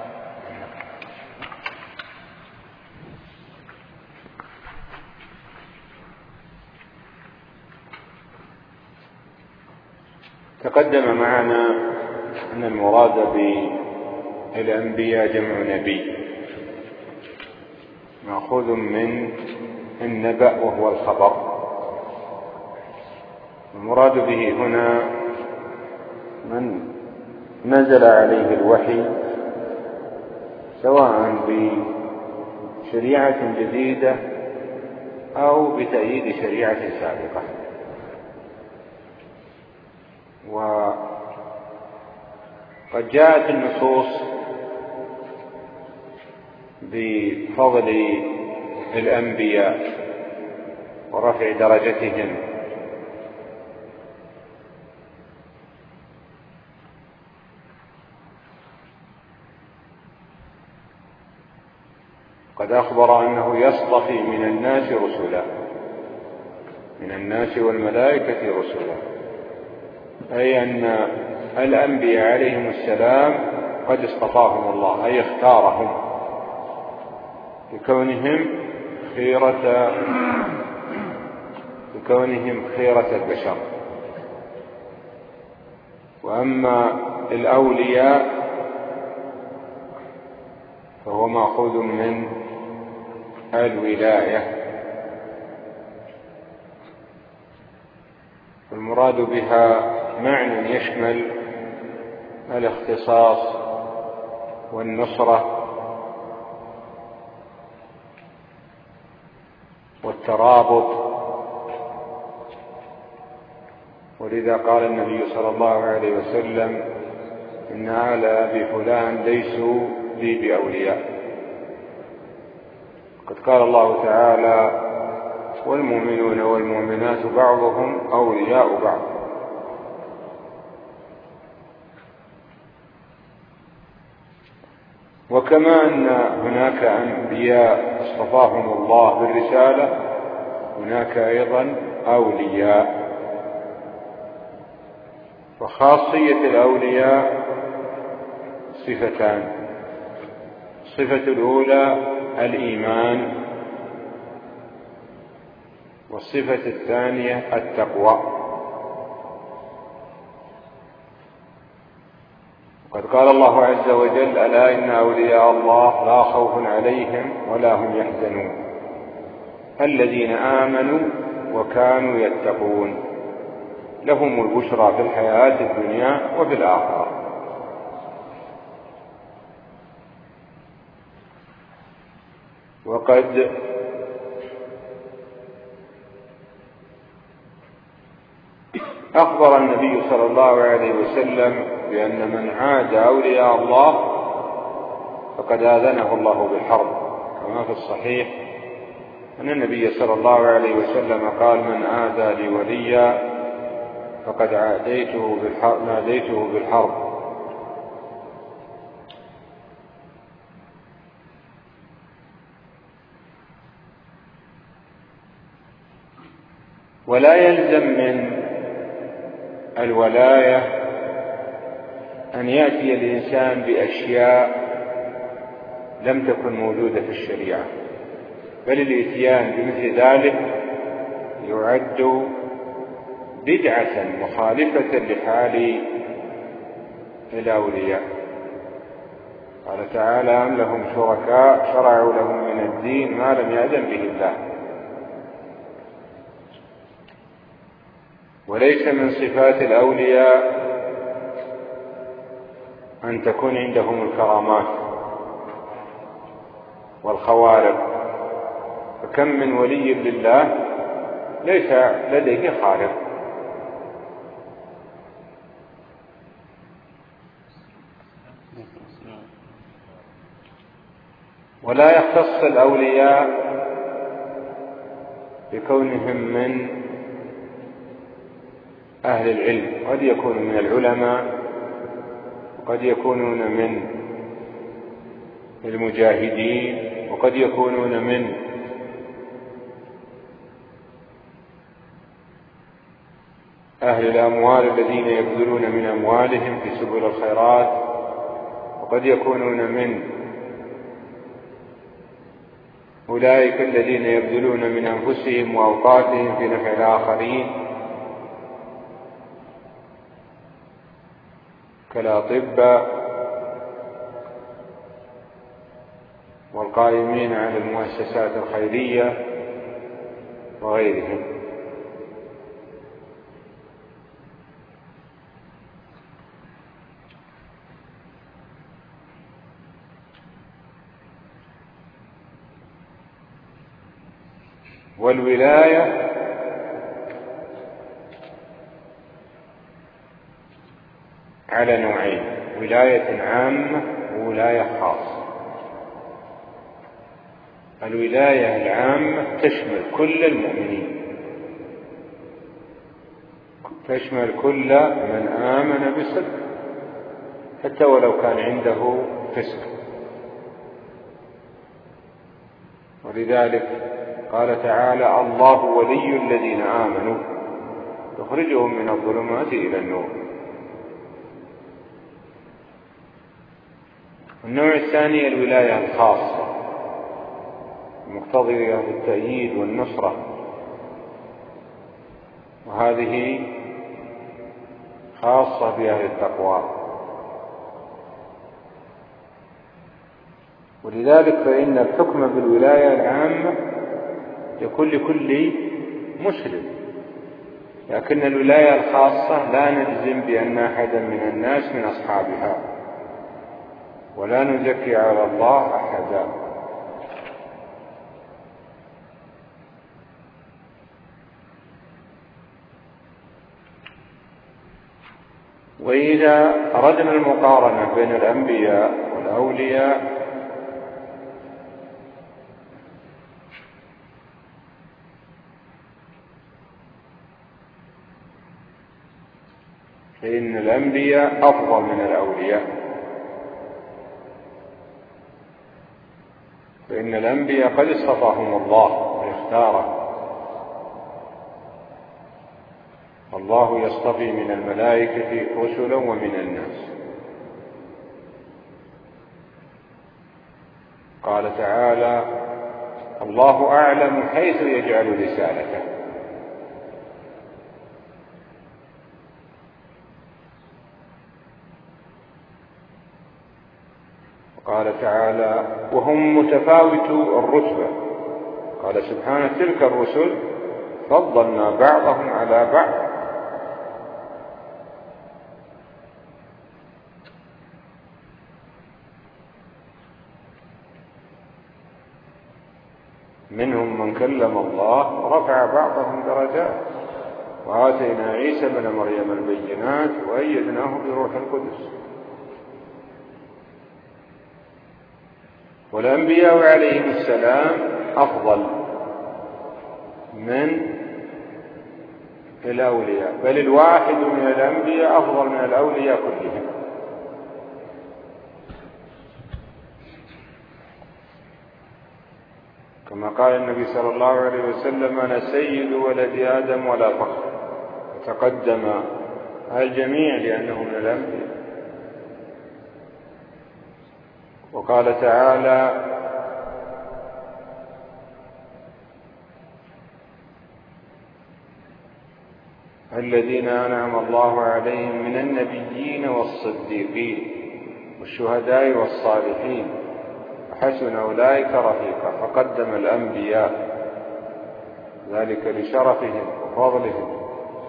تقدم معنا أن المراد بالأنبياء جمع نبي، مأخوذ من النبأ وهو الخبر. المراد به هنا من نزل عليه الوحي سواء بشريعة جديدة أو بتأييد شريعة سابقة. وقد جاءت النصوص بفضل الأنبياء ورفع درجتهم، قد أخبر أنه يصطفي من الناس رسلا، من الناس والملائكة رسلا، أي أن الأنبياء عليهم السلام قد اصطفاهم الله، أي اختارهم لكونهم خيرة البشر. وأما الأولياء فهو مأخوذ من الولاية، والمراد بها معنى يشمل الاختصاص والنصرة والترابط. ولذا قال النبي صلى الله عليه وسلم: إن آل أبي فلان ليسوا لي بأولياء. قد قال الله تعالى: والمؤمنون والمؤمنات بعضهم أولياء بعض. وكما أن هناك أنبياء اصطفاهم الله بالرسالة، هناك أيضا أولياء وخاصية الأولياء صفتان: الصفة الأولى الإيمان، والصفة الثانية التقوى. وقد قال الله عز وجل: ألا إن أولياء الله لا خوف عليهم ولا هم يحزنون الذين آمنوا وكانوا يتقون لهم البشرى في الحياة الدنيا وفي الآخرة. وقد أخبر النبي صلى الله عليه وسلم بأن من عاد أولياء الله فقد آذنه الله بالحرب، كما في الصحيح أن النبي صلى الله عليه وسلم قال: من آذى لي وليا فقد ناديته بالحرب. ولا يلزم من الولاية أن يأتي الإنسان بأشياء لم تكن موجودة في الشريعة، بل الإتيان بمثل ذلك يعد بدعة مخالفة لحال الأولياء. قال تعالى: أم لهم شركاء شرعوا لهم من الدين ما لم يأذن به الله. وليس من صفات الأولياء أن تكون عندهم الكرامات والخوارق، فكم من ولي لله ليس لديه خارق. ولا يختص الأولياء بكونهم من أهل العلم، قد يكونوا من العلماء وقد يكونون من المجاهدين وقد يكونون من أهل الأموال الذين يبذلون من أموالهم في سبل الخيرات، وقد يكونون من أولئك الذين يبذلون من أنفسهم وأوقاتهم في نفع الآخرين كالأطباء والقائمين على المؤسسات الخيرية وغيرهم. والولاية على نوعين: ولاية عامة وولاية خاصة. الولاية العامة تشمل كل المؤمنين، تشمل كل من آمن بصدق حتى ولو كان عنده فسق. ولذلك قال تعالى: الله ولي الذين آمنوا يخرجهم من الظلمات إلى النور. النوع الثاني الولاية الخاصة المقتضية بالتأييد والنصرة، وهذه خاصة بأهل التقوى. ولذلك فإن الحكم بالولاية العامة يكون لكل مسلم، لكن الولاية الخاصة لا نجزم بأن أحدا من الناس من أصحابها، ولا نزكي على الله أحدا. وإذا أردنا المقارنة بين الأنبياء والأولياء فإن الأنبياء أفضل من الأولياء، فإن الأنبياء قد اصطفاهم الله واختارهم، الله يصطفي من الملائكة رسلا ومن الناس. قال تعالى: الله أعلم حيث يجعل رسالته. قال تعالى: وهم متفاوتو الرتبة. قال سبحانه: تلك الرسل فضلنا بعضهم على بعض. منهم من كلم الله ورفع بعضهم درجات، وآتينا عيسى بن مريم البينات وأيدناه بروح القدس. والأنبياء عليهم السلام أفضل من الأولياء، بل الواحد من الأنبياء أفضل من الأولياء كلهم. كما قال النبي صلى الله عليه وسلم: أنا سيد ولد آدم ولا فخر. تقدم الجميع لأنه من الأنبياء. وقال تعالى: الذين أنعم الله عليهم من النبيين والصديقين والشهداء والصالحين وحسن أولئك رفيقا. فقدم الأنبياء، ذلك لشرفهم وفضلهم.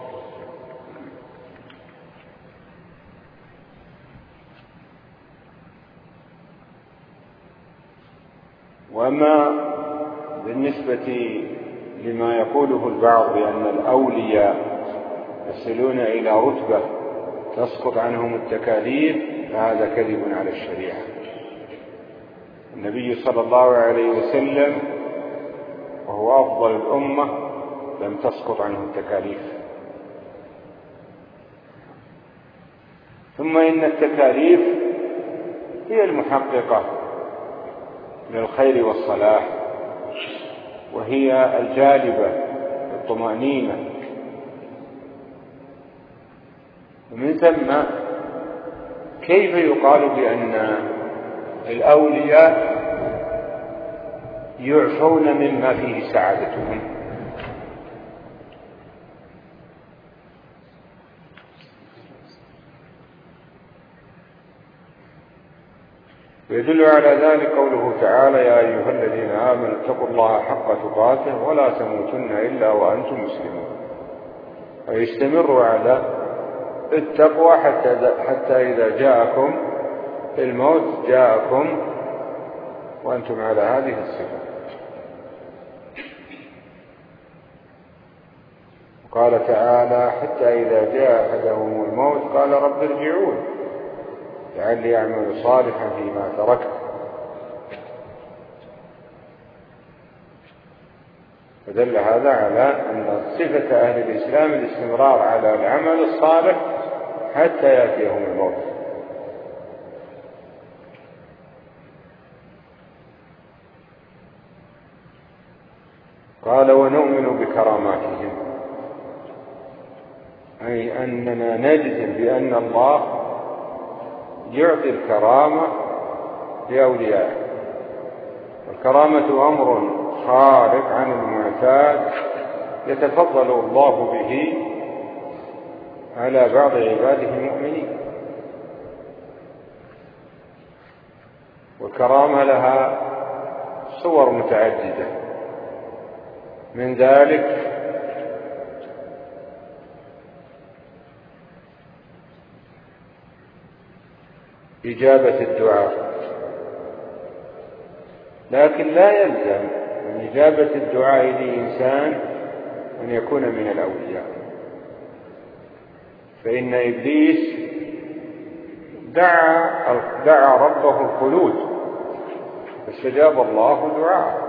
وأما بالنسبة لما يقوله البعض بأن الأولياء يصلون إلى رتبة تسقط عنهم التكاليف، فهذا كذب على الشريعة. النبي صلى الله عليه وسلم وهو أفضل الأمة لم تسقط عنه التكاليف. ثم إن التكاليف هي المحققة للخير والصلاح، وهي الجالبة للطمأنينة. ومن ثم كيف يقال بأن الأولياء يعفون مما فيه سعادتهم؟ ويدل على ذلك قوله تعالى: يا أيها الذين آمنوا اتقوا الله حق تقاته ولا تموتن إلا وأنتم مسلمون. ويستمروا على التقوى حتى إذا جاءكم الموت جاءكم وأنتم على هذه الصفة. قال تعالى: حتى إذا جاء أحدهم الموت قال رب ارجعون لعلي أعمل صالحا فيما تركت. فدل هذا على أن صفة أهل الإسلام الاستمرار على العمل الصالح حتى يأتيهم الموت. قال: ونؤمن بكراماتهم، أي أننا نجزم بأن الله يعطي الكرامة لأوليائه. والكرامة أمر خارق عن المعتاد يتفضل الله به على بعض عباده المؤمنين. والكرامة لها صور متعددة، من ذلك إجابة الدعاء، لكن لا يلزم من إجابة الدعاء لإنسان أن يكون من الأولياء. فإن إبليس دعا ربه الخلود فاستجاب الله دعاءه.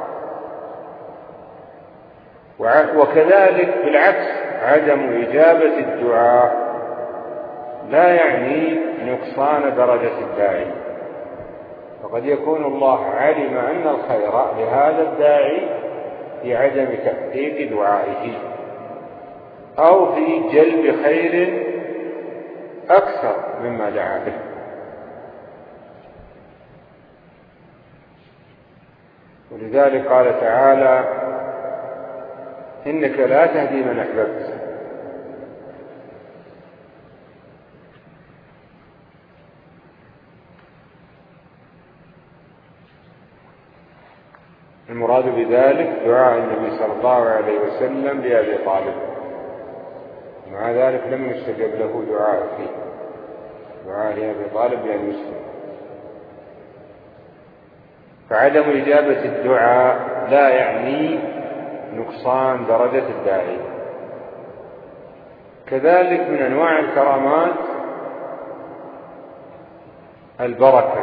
وكذلك بالعكس، عدم إجابة الدعاء لا يعني نقصان درجة الداعي، فقد يكون الله علم أن الخير لهذا الداعي بعدم تحقيق دعائه، أو في جلب خير أكثر مما دعا به. ولذلك قال تعالى: إنك لا تهدي من أحببت. المراد بذلك دعاء النبي صلى الله عليه وسلم لأبي طالب، مع ذلك لم يستجب له دعاء فيه، دعاء لأبي طالب لأن يسلم. فعدم إجابة الدعاء لا يعني نقصان درجة الداعي. كذلك من أنواع الكرامات البركة،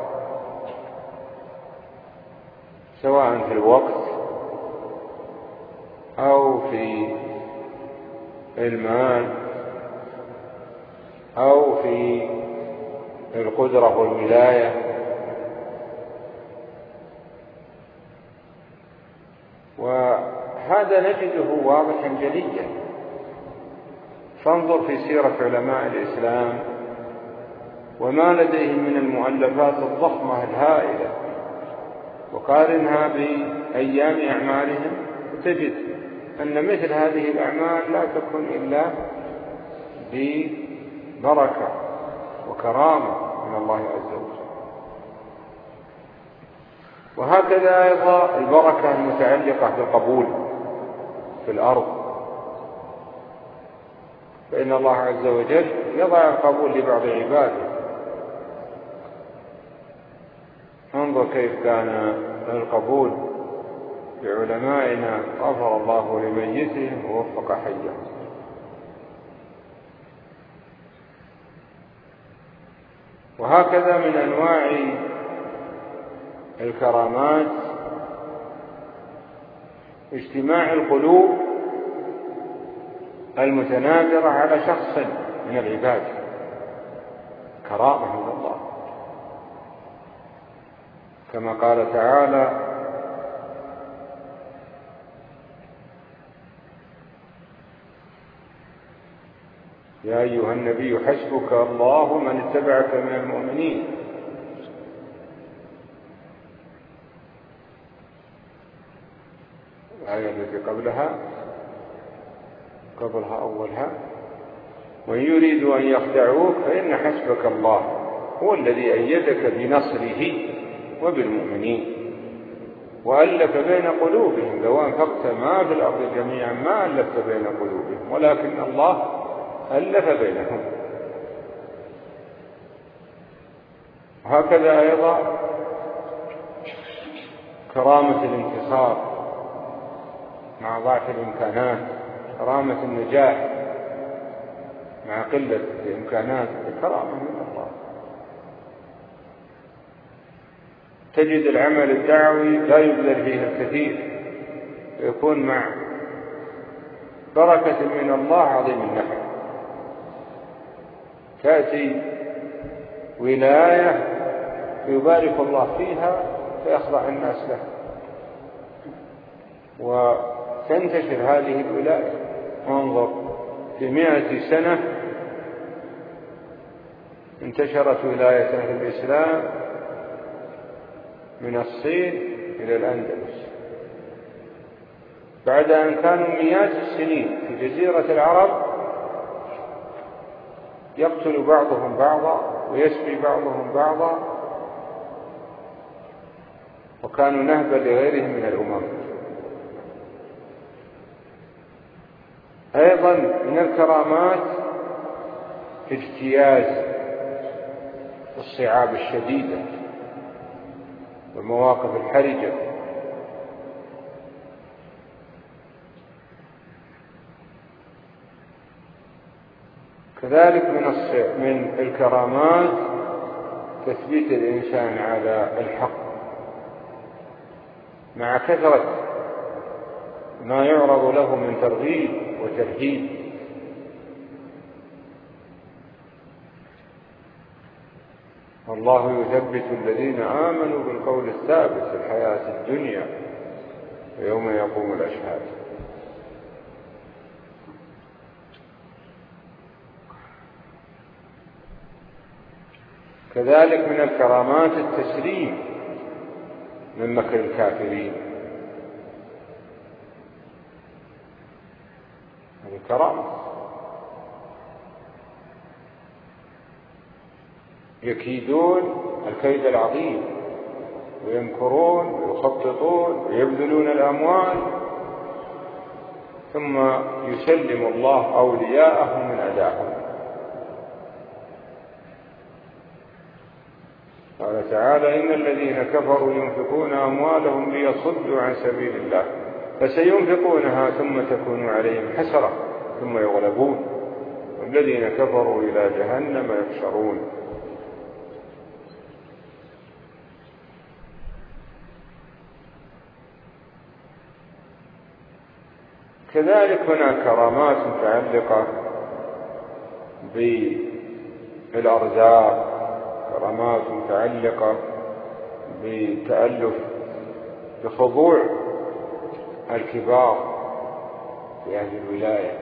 سواء في الوقت أو في المال أو في القدرة والولاية. وهذا نجده واضحا جليا. فانظر في سيرة علماء الإسلام وما لديهم من المؤلفات الضخمة الهائلة، وقارنها بأيام أعمالهم، تجد أن مثل هذه الأعمال لا تكون إلا ببركة وكرامة من الله عز وجل. وهكذا أيضا البركة المتعلقة بالقبول في الأرض، فإن الله عز وجل يضع القبول لبعض عباده. انظر كيف كان القبول لعلمائنا، غفر الله لميتهم ووفق حيهم. وهكذا من أنواع الكرامات اجتماع القلوب المتناثرة على شخص من العباد، كرامة من الله، كما قال تعالى: يا أيها النبي حسبك الله من اتبعك من المؤمنين. الآية التي قبلها أولها: وإن يريدوا أن يخدعوك فإن حسبك الله هو الذي أيدك بنصره وبالمؤمنين وألف بين قلوبهم لو أنفقت ما في الأرض جميعا ما ألفت بين قلوبهم ولكن الله ألف بينهم. وهكذا أيضا كرامة الانتصار مع ضعف الإمكانات، كرامة النجاح مع قلة الإمكانات، كرامة من الله. تجد العمل الدعوي لا يبذل فيه الكثير، يكون مع بركة من الله عظيم النفع. تأتي ولاية يبارك الله فيها فيخضع الناس له، وتنتشر هذه الولاية. انظر في 100 سنة انتشرت ولاية أهل الإسلام من الصين إلى الأندلس، بعد أن كانوا مئات السنين في جزيرة العرب يقتل بعضهم بعضا ويسبي بعضهم بعضا، وكانوا نهبا لغيرهم من الأمم. أيضا من الكرامات اجتياز الصعاب الشديدة والمواقف الحرجة. كذلك من الكرامات تثبيت الإنسان على الحق مع كثرة ما يعرض له من ترغيب وترهيب. والله يثبت الذين آمنوا بالقول الثابت في الحياة الدنيا ويوم يقوم الأشهاد. كذلك من الكرامات التسليم من مكر الكافرين، هذه كرامة. يكيدون الكيد العظيم ويمكرون ويخططون ويبذلون الأموال، ثم يسلم الله أولياءه من أدائهم. قال تعالى: إن الذين كفروا ينفقون أموالهم ليصدوا عن سبيل الله فسينفقونها ثم تكون عليهم حسرة ثم يغلبون والذين كفروا إلى جهنم يحشرون. كذلك هناك كرامات متعلقة بالأرزاق، كرامات متعلقة بتألف بخضوع الكبار في أهل الولاية.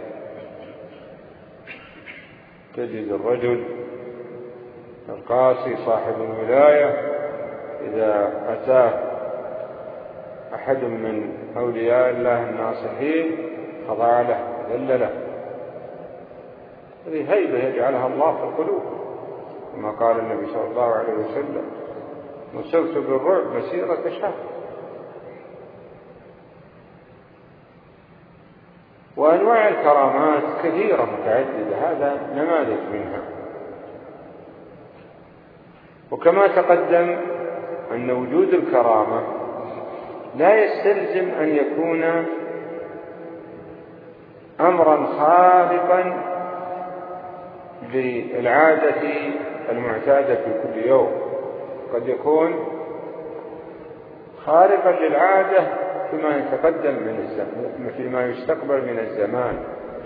تجد الرجل القاسي صاحب الولاية إذا أتاه أحد من أولياء الله الناصحين خضع له ذل له. هذه هيبة يجعلها الله في القلوب، كما قال النبي صلى الله عليه وسلم: نصرت بالرعب مسيرة شهر. وأنواع الكرامات كثيرة متعددة، هذا نماذج منها. وكما تقدم أن وجود الكرامة لا يستلزم أن يكون أمرا خارقا للعادة المعتادة في كل يوم، قد يكون خارقا للعادة فيما يتقدم من الزمان، فيما يستقبل من الزمان.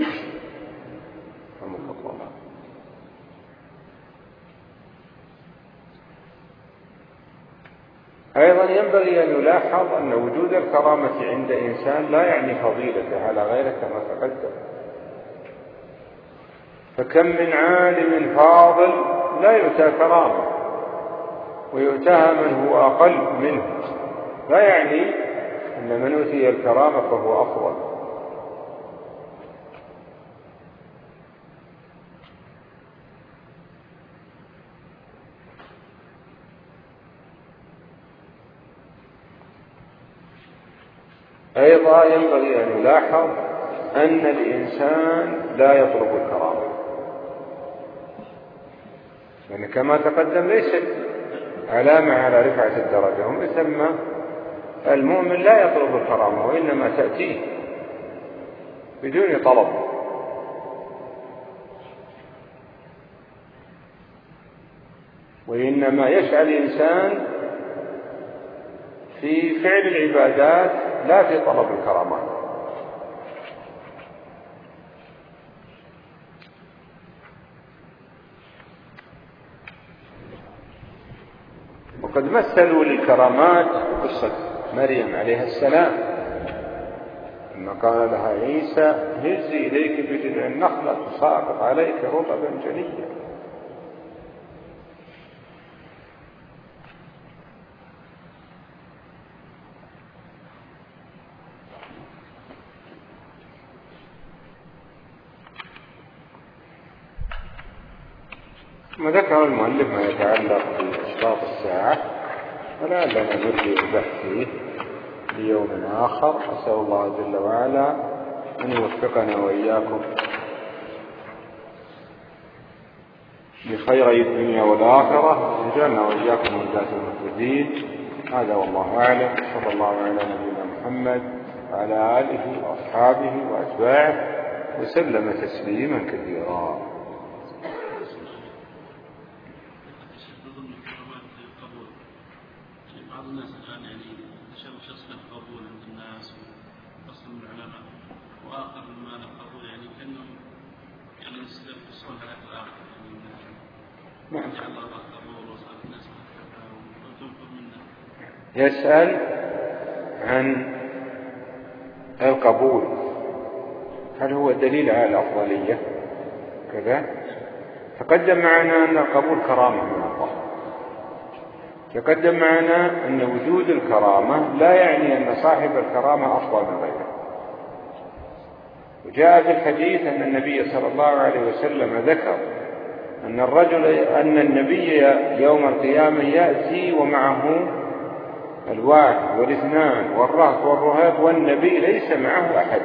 أيضا ينبغي أن يلاحظ أن وجود الكرامة عند إنسان لا يعني فضيلته على غيره كما تقدم. فكم من عالم فاضل لا يؤتى كرامة ويؤتاها من هو أقل منه، لا يعني أن من أوتي الكرامة فهو أفضل. أيضا ينبغي أن يلاحظ أن الإنسان لا يطلب الكرامة، يعني كما تقدم ليست علامة على رفعة الدرجة، هم يسمى المؤمن لا يطلب الكرامة وإنما تأتيه بدون طلب. وإنما يسعى الإنسان في فعل العبادات لا في طلب الكرامات. وقد مثلوا للكرامات قصة مريم عليها السلام لما قال لها عيسى: هزي إليك بجذع النخلة تساقط عليك رطبا جنيا. وذكر المؤلف ما يتعلق بأشراط الساعة، ولعلنا نرجع البحث فيه ليوم آخر. أسأل الله جل وعلا أن يوفقنا وإياكم لخير الدنيا والآخرة، ويجعلنا وإياكم من ذات المهتدين. هذا والله أعلم. صلى الله على نبينا محمد وعلى آله وأصحابه وأتباعه وسلم تسليما كثيرا. بعض الناس الآن يعني شخص له قبول عند الناس وأصل من العلماء، وآخر ما له قبول يعني كأنهم يعني يستفسرون على الآخر، يعني جعل الله قبول وصار الناس وتنفر منه. يسأل عن القبول، هل هو دليل على الأفضلية؟ كذا تقدم معنا أن القبول كرامة من الله، تقدم معنا أن وجود الكرامة لا يعني أن صاحب الكرامة أفضل من غيره. وجاء في الحديث أن النبي صلى الله عليه وسلم ذكر أن النبي يوم القيامة يأتي ومعه الواحد والاثنان والرهط والرهاب والنبي ليس معه أحد،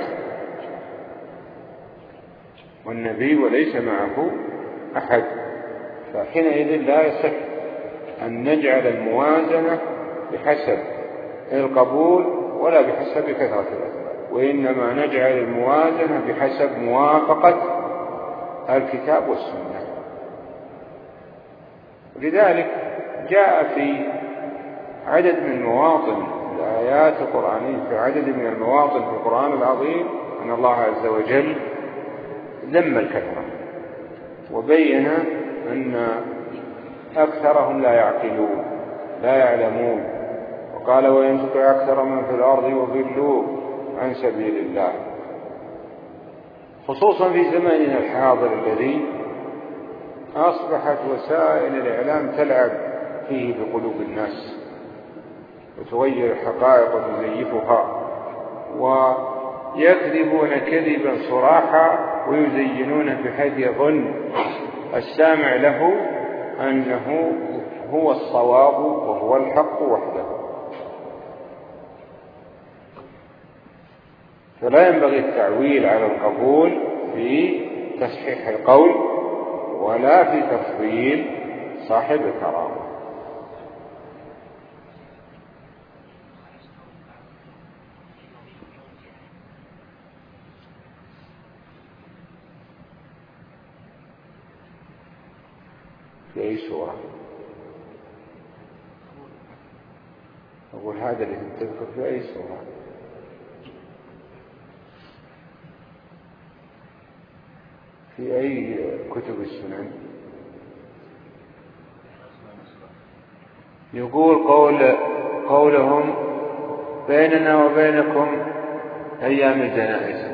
وليس معه أحد. فحينئذ لا يصح أن نجعل الموازنة بحسب القبول ولا بحسب كثرة الأسباب، وإنما نجعل الموازنة بحسب موافقة الكتاب والسنة. لذلك جاء في عدد من مواطن الآيات القرآنية، في عدد من المواطن في القرآن العظيم، أن الله عز وجل ذم الكثرة وبين أن أكثرهم لا يعقلون لا يعلمون، وقال وإن تطع أكثر من في الأرض يضلوك عن سبيل الله، خصوصا في زماننا الحاضر الذي أصبحت وسائل الإعلام تلعب فيه بقلوب الناس وتغير الحقائق وتزيفها، ويكذبون كذبا صراحا ويزينونه بحيث يظن السامع له أنه هو الصواب وهو الحق وحده. فلا ينبغي التعويل على القبول في تصحيح القول ولا في تفضيل صاحب الكرامة. في أي سورة؟ أقول هذا اللي تذكر في أي سورة؟ في أي كتب السنن؟ يقول قولهم بيننا وبينكم أيام الجنائز،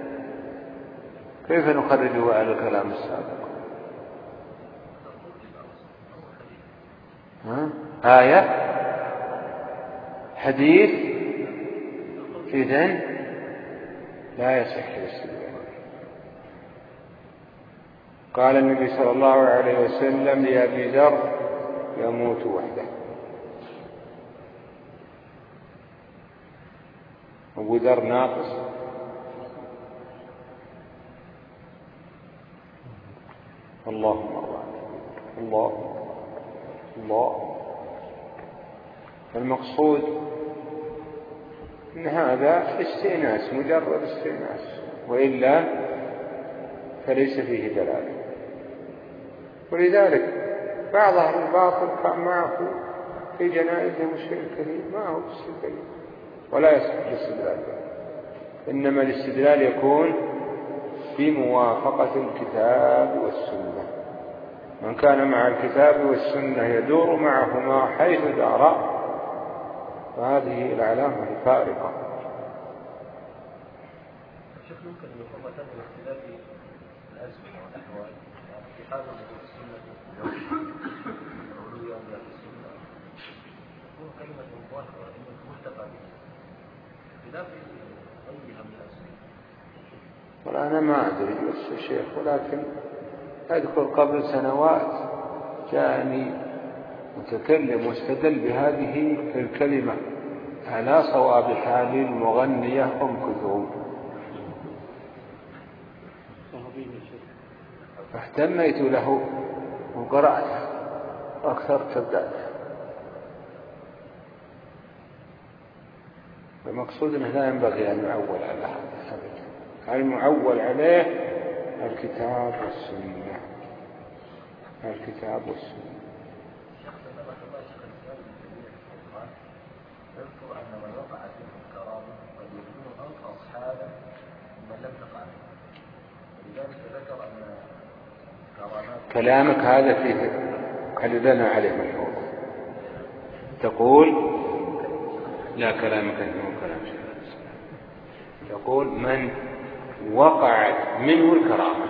كيف نخرجه على الكلام السابق؟ آية حديث، إذن لا يصح الاستدلال. قال النبي صلى الله عليه وسلم لأبي ذر يموت وحده. أبو ذر ناقص؟ اللهم الله. المقصود ان هذا استئناس، مجرد استئناس، وإلا فليس فيه دلالة. ولذلك بعض أهل الباطل كان معه في جنائزهم الشيء الكريم ما هو بالسلبي ولا يصح الاستدلال، إنما الاستدلال يكون بموافقة الكتاب والسنة. من كان مع الكتاب والسنة يدور معهما حيث دار، فهذه العلامة الفارقة. شيخ ممكن أن يكون مثلا الاختلاف في الأزمنة والأحوال في حال السنة الأولوية عند السنة تكون كلمة مباشرة ملتقى بها خلاف غيرها من الأزمنة. ولا أنا ما أدري بس الشيخ، ولكن أذكر قبل سنوات جاءني متكلم واستدل بهذه الكلمة على صواب حال المغنية أم كلثوم، فاهتميت له وقرأت وأكثرت الدرس. المقصود أنه لا ينبغي أن نعول على هذا أبدا، المعول عليه الكتاب والسنة. يذكر أن من وقع فيه الكرامة قد يكون أنقى أصحابه من لم تقع له، ولذلك ذكر أن كرامات كلامك هذا فيه خلدنا عليه ملحوظ. تقول لا كلامك أنه كلام شيخ، تقول من وقعت منه الكرامة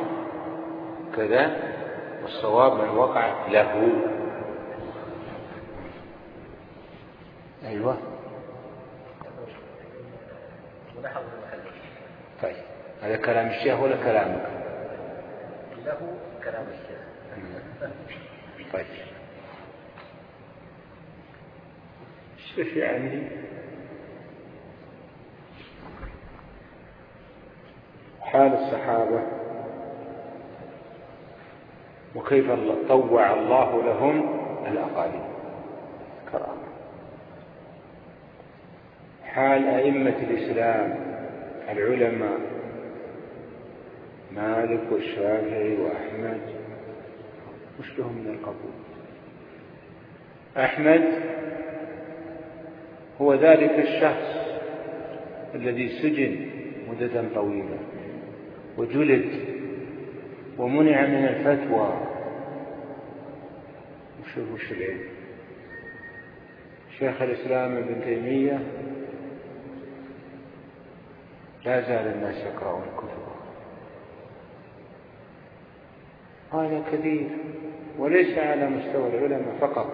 كذا، والصواب من وقع له. أيوة. ملاحظة المحل. طيب هذا كلام الشيخ ولا كلامك؟ له كلام الشيخ. طيب ايش يعني؟ حال الصحابة وكيف طوع الله لهم الأقاليم كرامة. حال أئمة الإسلام العلماء مالك والشافعي وأحمد وش لهم من القبول؟ أحمد هو ذلك الشخص الذي سجن مدة طويلة وجلد ومنع من الفتوى. وش العلم؟ شيخ الإسلام ابن تيمية لا زال الناس يقرؤون كتبه، هذا كبير، وليس على مستوى العلماء فقط.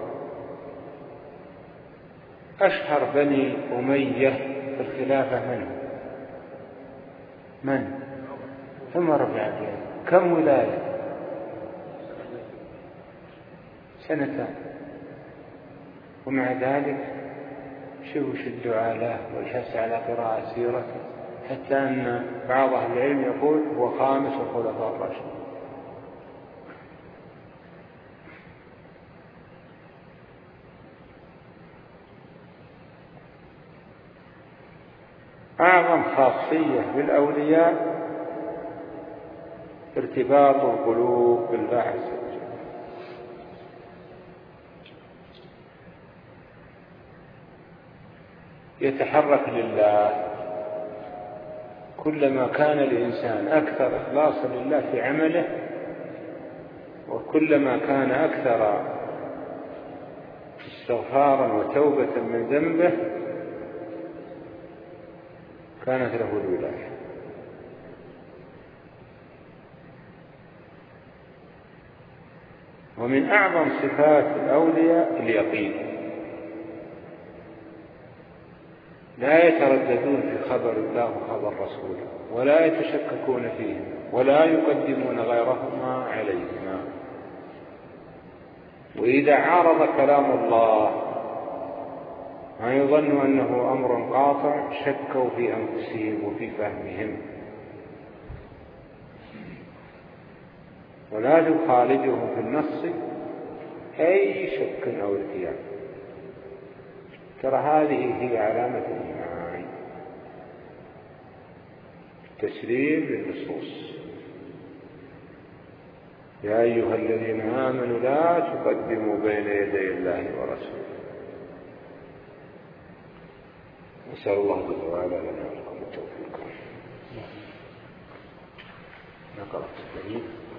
أشهر بني أمية في الخلافة من؟ عمر بن عبد العزيز. كم ولاية؟ 2 ومع ذلك شدوا له والحث على قراءة سيرته، حتى أن بعض أهل العلم يقول هو 5 الخلفاء الراشدين. أعظم خاصية بالأولياء ارتباط القلوب بالله عز وجل. يتحرك لله. كلما كان الإنسان أكثر إخلاصا لله في عمله، وكلما كان أكثر استغفارا وتوبة من ذنبه، كانت له الولاية. ومن أعظم صفات الأولياء اليقين، لا يترددون في خبر الله وخبر رسوله، ولا يتشككون فيه، ولا يقدمون غيرهما عليهما. وإذا عارض كلام الله ما يظن أنه أمر قاطع شكوا في أنفسهم وفي فهمهم، ولا يخالجهم في النص أي شك أو ارتياب. ترى هذه هي علامة الإيمان، تسليم للنصوص. يا أيها الذين آمنوا لا تقدموا بين يدي الله ورسوله. نسأل الله جل وعلا لنا ولكم التوفيق. نقرأ التدريب.